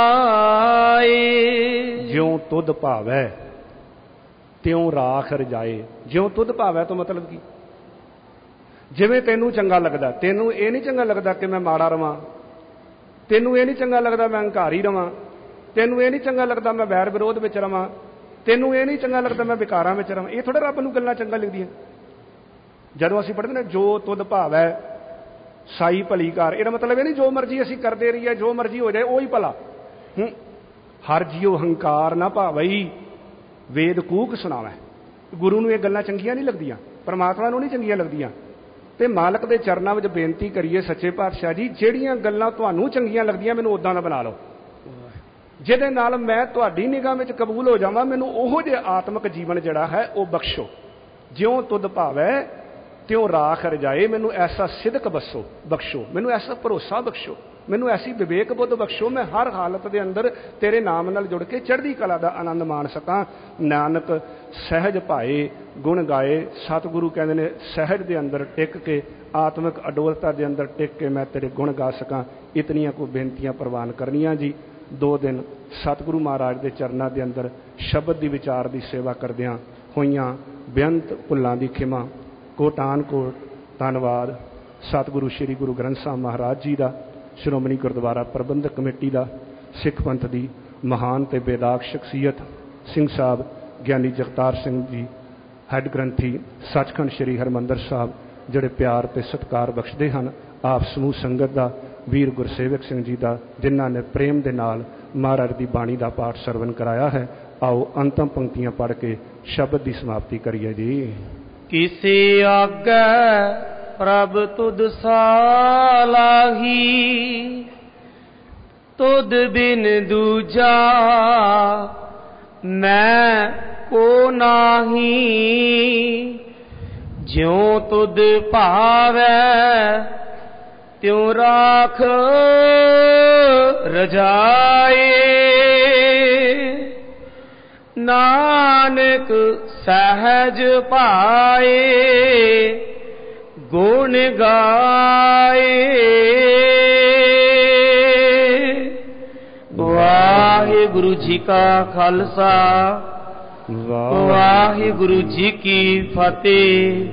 ਗਾਏ। ਜਿਉ ਤੁਧ ਭਾਵੈ ਤਿਉ ਰਾਖ ਰਜਾਏ। ਜਿਉ ਤੁਧ ਭਾਵੈ ਤੋਂ ਮਤਲਬ ਕੀ? ਜਿਵੇਂ ਤੈਨੂੰ ਚੰਗਾ ਲੱਗਦਾ। ਤੈਨੂੰ ਇਹ ਨਹੀਂ ਚੰਗਾ ਲੱਗਦਾ ਕਿ ਮੈਂ ਮਾੜਾ ਰਵਾਂ, ਤੈਨੂੰ ਇਹ ਨਹੀਂ ਚੰਗਾ ਲੱਗਦਾ ਮੈਂ ਹੰਕਾਰੀ ਰਵਾਂ, ਤੈਨੂੰ ਇਹ ਨਹੀਂ ਚੰਗਾ ਲੱਗਦਾ ਮੈਂ ਵੈਰ ਵਿਰੋਧ ਵਿੱਚ ਰਵਾਂ, ਤੈਨੂੰ ਇਹ ਨਹੀਂ ਚੰਗਾ ਲੱਗਦਾ ਮੈਂ ਵਿਕਾਰਾਂ ਵਿੱਚ ਰਵਾਂ। ਇਹ ਥੋੜ੍ਹਾ ਰੱਬ ਨੂੰ ਗੱਲਾਂ ਚੰਗਾ ਲੱਗਦੀਆਂ। ਜਦੋਂ ਅਸੀਂ ਪੜ੍ਹਦੇ ਨੇ ਜੋ ਤੁਧ ਭਾਵੈ ਸਾਈ ਭਲੀ ਕਾਰ, ਇਹਦਾ ਮਤਲਬ ਇਹ ਨਹੀਂ ਜੋ ਮਰਜ਼ੀ ਅਸੀਂ ਕਰਦੇ ਰਹੀਏ, ਜੋ ਮਰਜ਼ੀ ਹੋ ਜਾਏ ਉਹੀ ਭਲਾ। ਹੂੰ ਹਰ ਜੀਉ ਹੰਕਾਰ ਨਾ ਭਾਵਈ, ਵੇਦ ਕੂਕ ਸੁਣਾਵੈ। ਗੁਰੂ ਨੂੰ ਇਹ ਗੱਲਾਂ ਚੰਗੀਆਂ ਨਹੀਂ ਲੱਗਦੀਆਂ, ਪਰਮਾਤਮਾ ਨੂੰ ਨਹੀਂ ਚੰਗੀਆਂ ਲੱਗਦੀਆਂ। ਤੇ ਮਾਲਕ ਦੇ ਚਰਨਾਂ ਵਿੱਚ ਬੇਨਤੀ ਕਰੀਏ, ਸੱਚੇ ਪਾਤਸ਼ਾਹ ਜੀ ਜਿਹੜੀਆਂ ਗੱਲਾਂ ਤੁਹਾਨੂੰ ਚੰਗੀਆਂ ਲੱਗਦੀਆਂ ਮੈਨੂੰ ਉਦਾਂ ਦਾ ਬਣਾ ਲਓ। ਜਿਹਦੇ ਨਾਲ ਮੈਂ ਤੁਹਾਡੀ ਨਿਗਾਹ ਵਿੱਚ ਕਬੂਲ ਹੋ ਜਾਵਾਂ। ਮੈਨੂੰ ਉਹੋ ਜਿਹਾ ਆਤਮਿਕ ਜੀਵਨ ਜਿਹੜਾ ਹੈ ਉਹ ਬਖਸ਼ੋ। ਜਿਉਂ ਤੁਧ ਭਾਵੈ ਤਿਉਂ ਰਾਖ ਰਜਾਏ। ਮੈਨੂੰ ਐਸਾ ਸਿਦਕ ਬਸੋ ਬਖਸ਼ੋ, ਮੈਨੂੰ ਐਸਾ ਭਰੋਸਾ ਬਖਸ਼ੋ, ਮੈਨੂੰ ਐਸੀ ਵਿਵੇਕ ਬੁੱਧ ਬਖਸ਼ੋ, ਮੈਂ ਹਰ ਹਾਲਤ ਦੇ ਅੰਦਰ ਤੇਰੇ ਨਾਮ ਨਾਲ ਜੁੜ ਕੇ ਚੜ੍ਹਦੀ ਕਲਾ ਦਾ ਆਨੰਦ ਮਾਣ ਸਕਾਂ। ਨਾਨਕ ਸਹਿਜ ਭਾਏ ਗੁਣ ਗਾਏ। ਸਤਿਗੁਰੂ ਕਹਿੰਦੇ ਨੇ ਸਹਿਜ ਦੇ ਅੰਦਰ ਟਿਕ ਕੇ, ਆਤਮਿਕ ਅਡੋਲਤਾ ਦੇ ਅੰਦਰ ਟਿਕ ਕੇ ਮੈਂ ਤੇਰੇ ਗੁਣ ਗਾ ਸਕਾਂ। ਇਤਨੀਆਂ ਕੋਈ ਬੇਨਤੀਆਂ ਪ੍ਰਵਾਨ ਕਰਨੀਆਂ ਜੀ। ਦੋ ਦਿਨ ਸਤਿਗੁਰੂ ਮਹਾਰਾਜ ਦੇ ਚਰਨਾਂ ਦੇ ਅੰਦਰ ਸ਼ਬਦ ਦੀ ਵਿਚਾਰ ਦੀ ਸੇਵਾ ਕਰਦਿਆਂ ਹੋਈਆਂ ਬੇਅੰਤ ਭੁੱਲਾਂ ਦੀ ਖਿਮਾ। ਕੋਟਾਨ ਕੋਟ ਧੰਨਵਾਦ ਸਤਿਗੁਰੂ ਸ੍ਰੀ ਗੁਰੂ ਗ੍ਰੰਥ ਸਾਹਿਬ ਮਹਾਰਾਜ ਜੀ ਦਾ, ਸ਼੍ਰੋਮਣੀ ਗੁਰਦੁਆਰਾ ਪ੍ਰਬੰਧਕ ਕਮੇਟੀ ਦਾ, ਸਿੱਖ ਪੰਥ ਦੀ ਮਹਾਨ ਤੇ ਬੇਦਾਗ ਸ਼ਖਸੀਅਤ ਸਿੰਘ ਸਾਹਿਬ ਗਿਆਨੀ ਜਗਤਾਰ ਸਿੰਘ ਜੀ, ਹੈੱਡ ਗ੍ਰੰਥੀ ਸੱਚਖੰਡ ਸ੍ਰੀ ਹਰਿਮੰਦਰ ਸਾਹਿਬ, ਜਿਹੜੇ ਪਿਆਰ ਤੇ ਸਤਿਕਾਰ ਬਖਸ਼ਦੇ ਹਨ। ਆਪ ਸਮੂਹ ਸੰਗਤ ਦਾ, ਵੀਰ ਗੁਰਸੇਵਕ ਸਿੰਘ ਜੀ ਦਾ, ਜਿਨ੍ਹਾਂ ਨੇ ਪ੍ਰੇਮ ਦੇ ਨਾਲ ਮਹਾਰਾਜ ਦੀ ਬਾਣੀ ਦਾ ਪਾਠ ਸਰਵਨ ਕਰਾਇਆ ਹੈ। ਆਓ ਅੰਤਮ ਪੰਕਤੀਆਂ ਪੜ੍ਹ ਕੇ ਸ਼ਬਦ ਦੀ ਸਮਾਪਤੀ ਕਰੀਏ ਜੀ। ਕਿਸੇ ਆਗੈ ਪ੍ਰਭ ਤੁਧ ਸਾਲਾਹੀ, ਤੁਧ ਬਿਨ ਦੂਜਾ ਮੈਂ ਕੋ ਨਾਹੀ। ਜਿਉ ਤੁਧ ਭਾਵੈ ਤਿਉ ਰਾਖ ਰਜਾਏ। ਨਾਨਕ ਸਹਿਜ ਭਾਏ ਗੁਣ ਗਾਏ। ਵਾਹਿਗੁਰੂ ਜੀ ਕਾ ਖਾਲਸਾ, ਵਾਹਿਗੁਰੂ ਜੀ ਕੀ ਫਤਿਹ।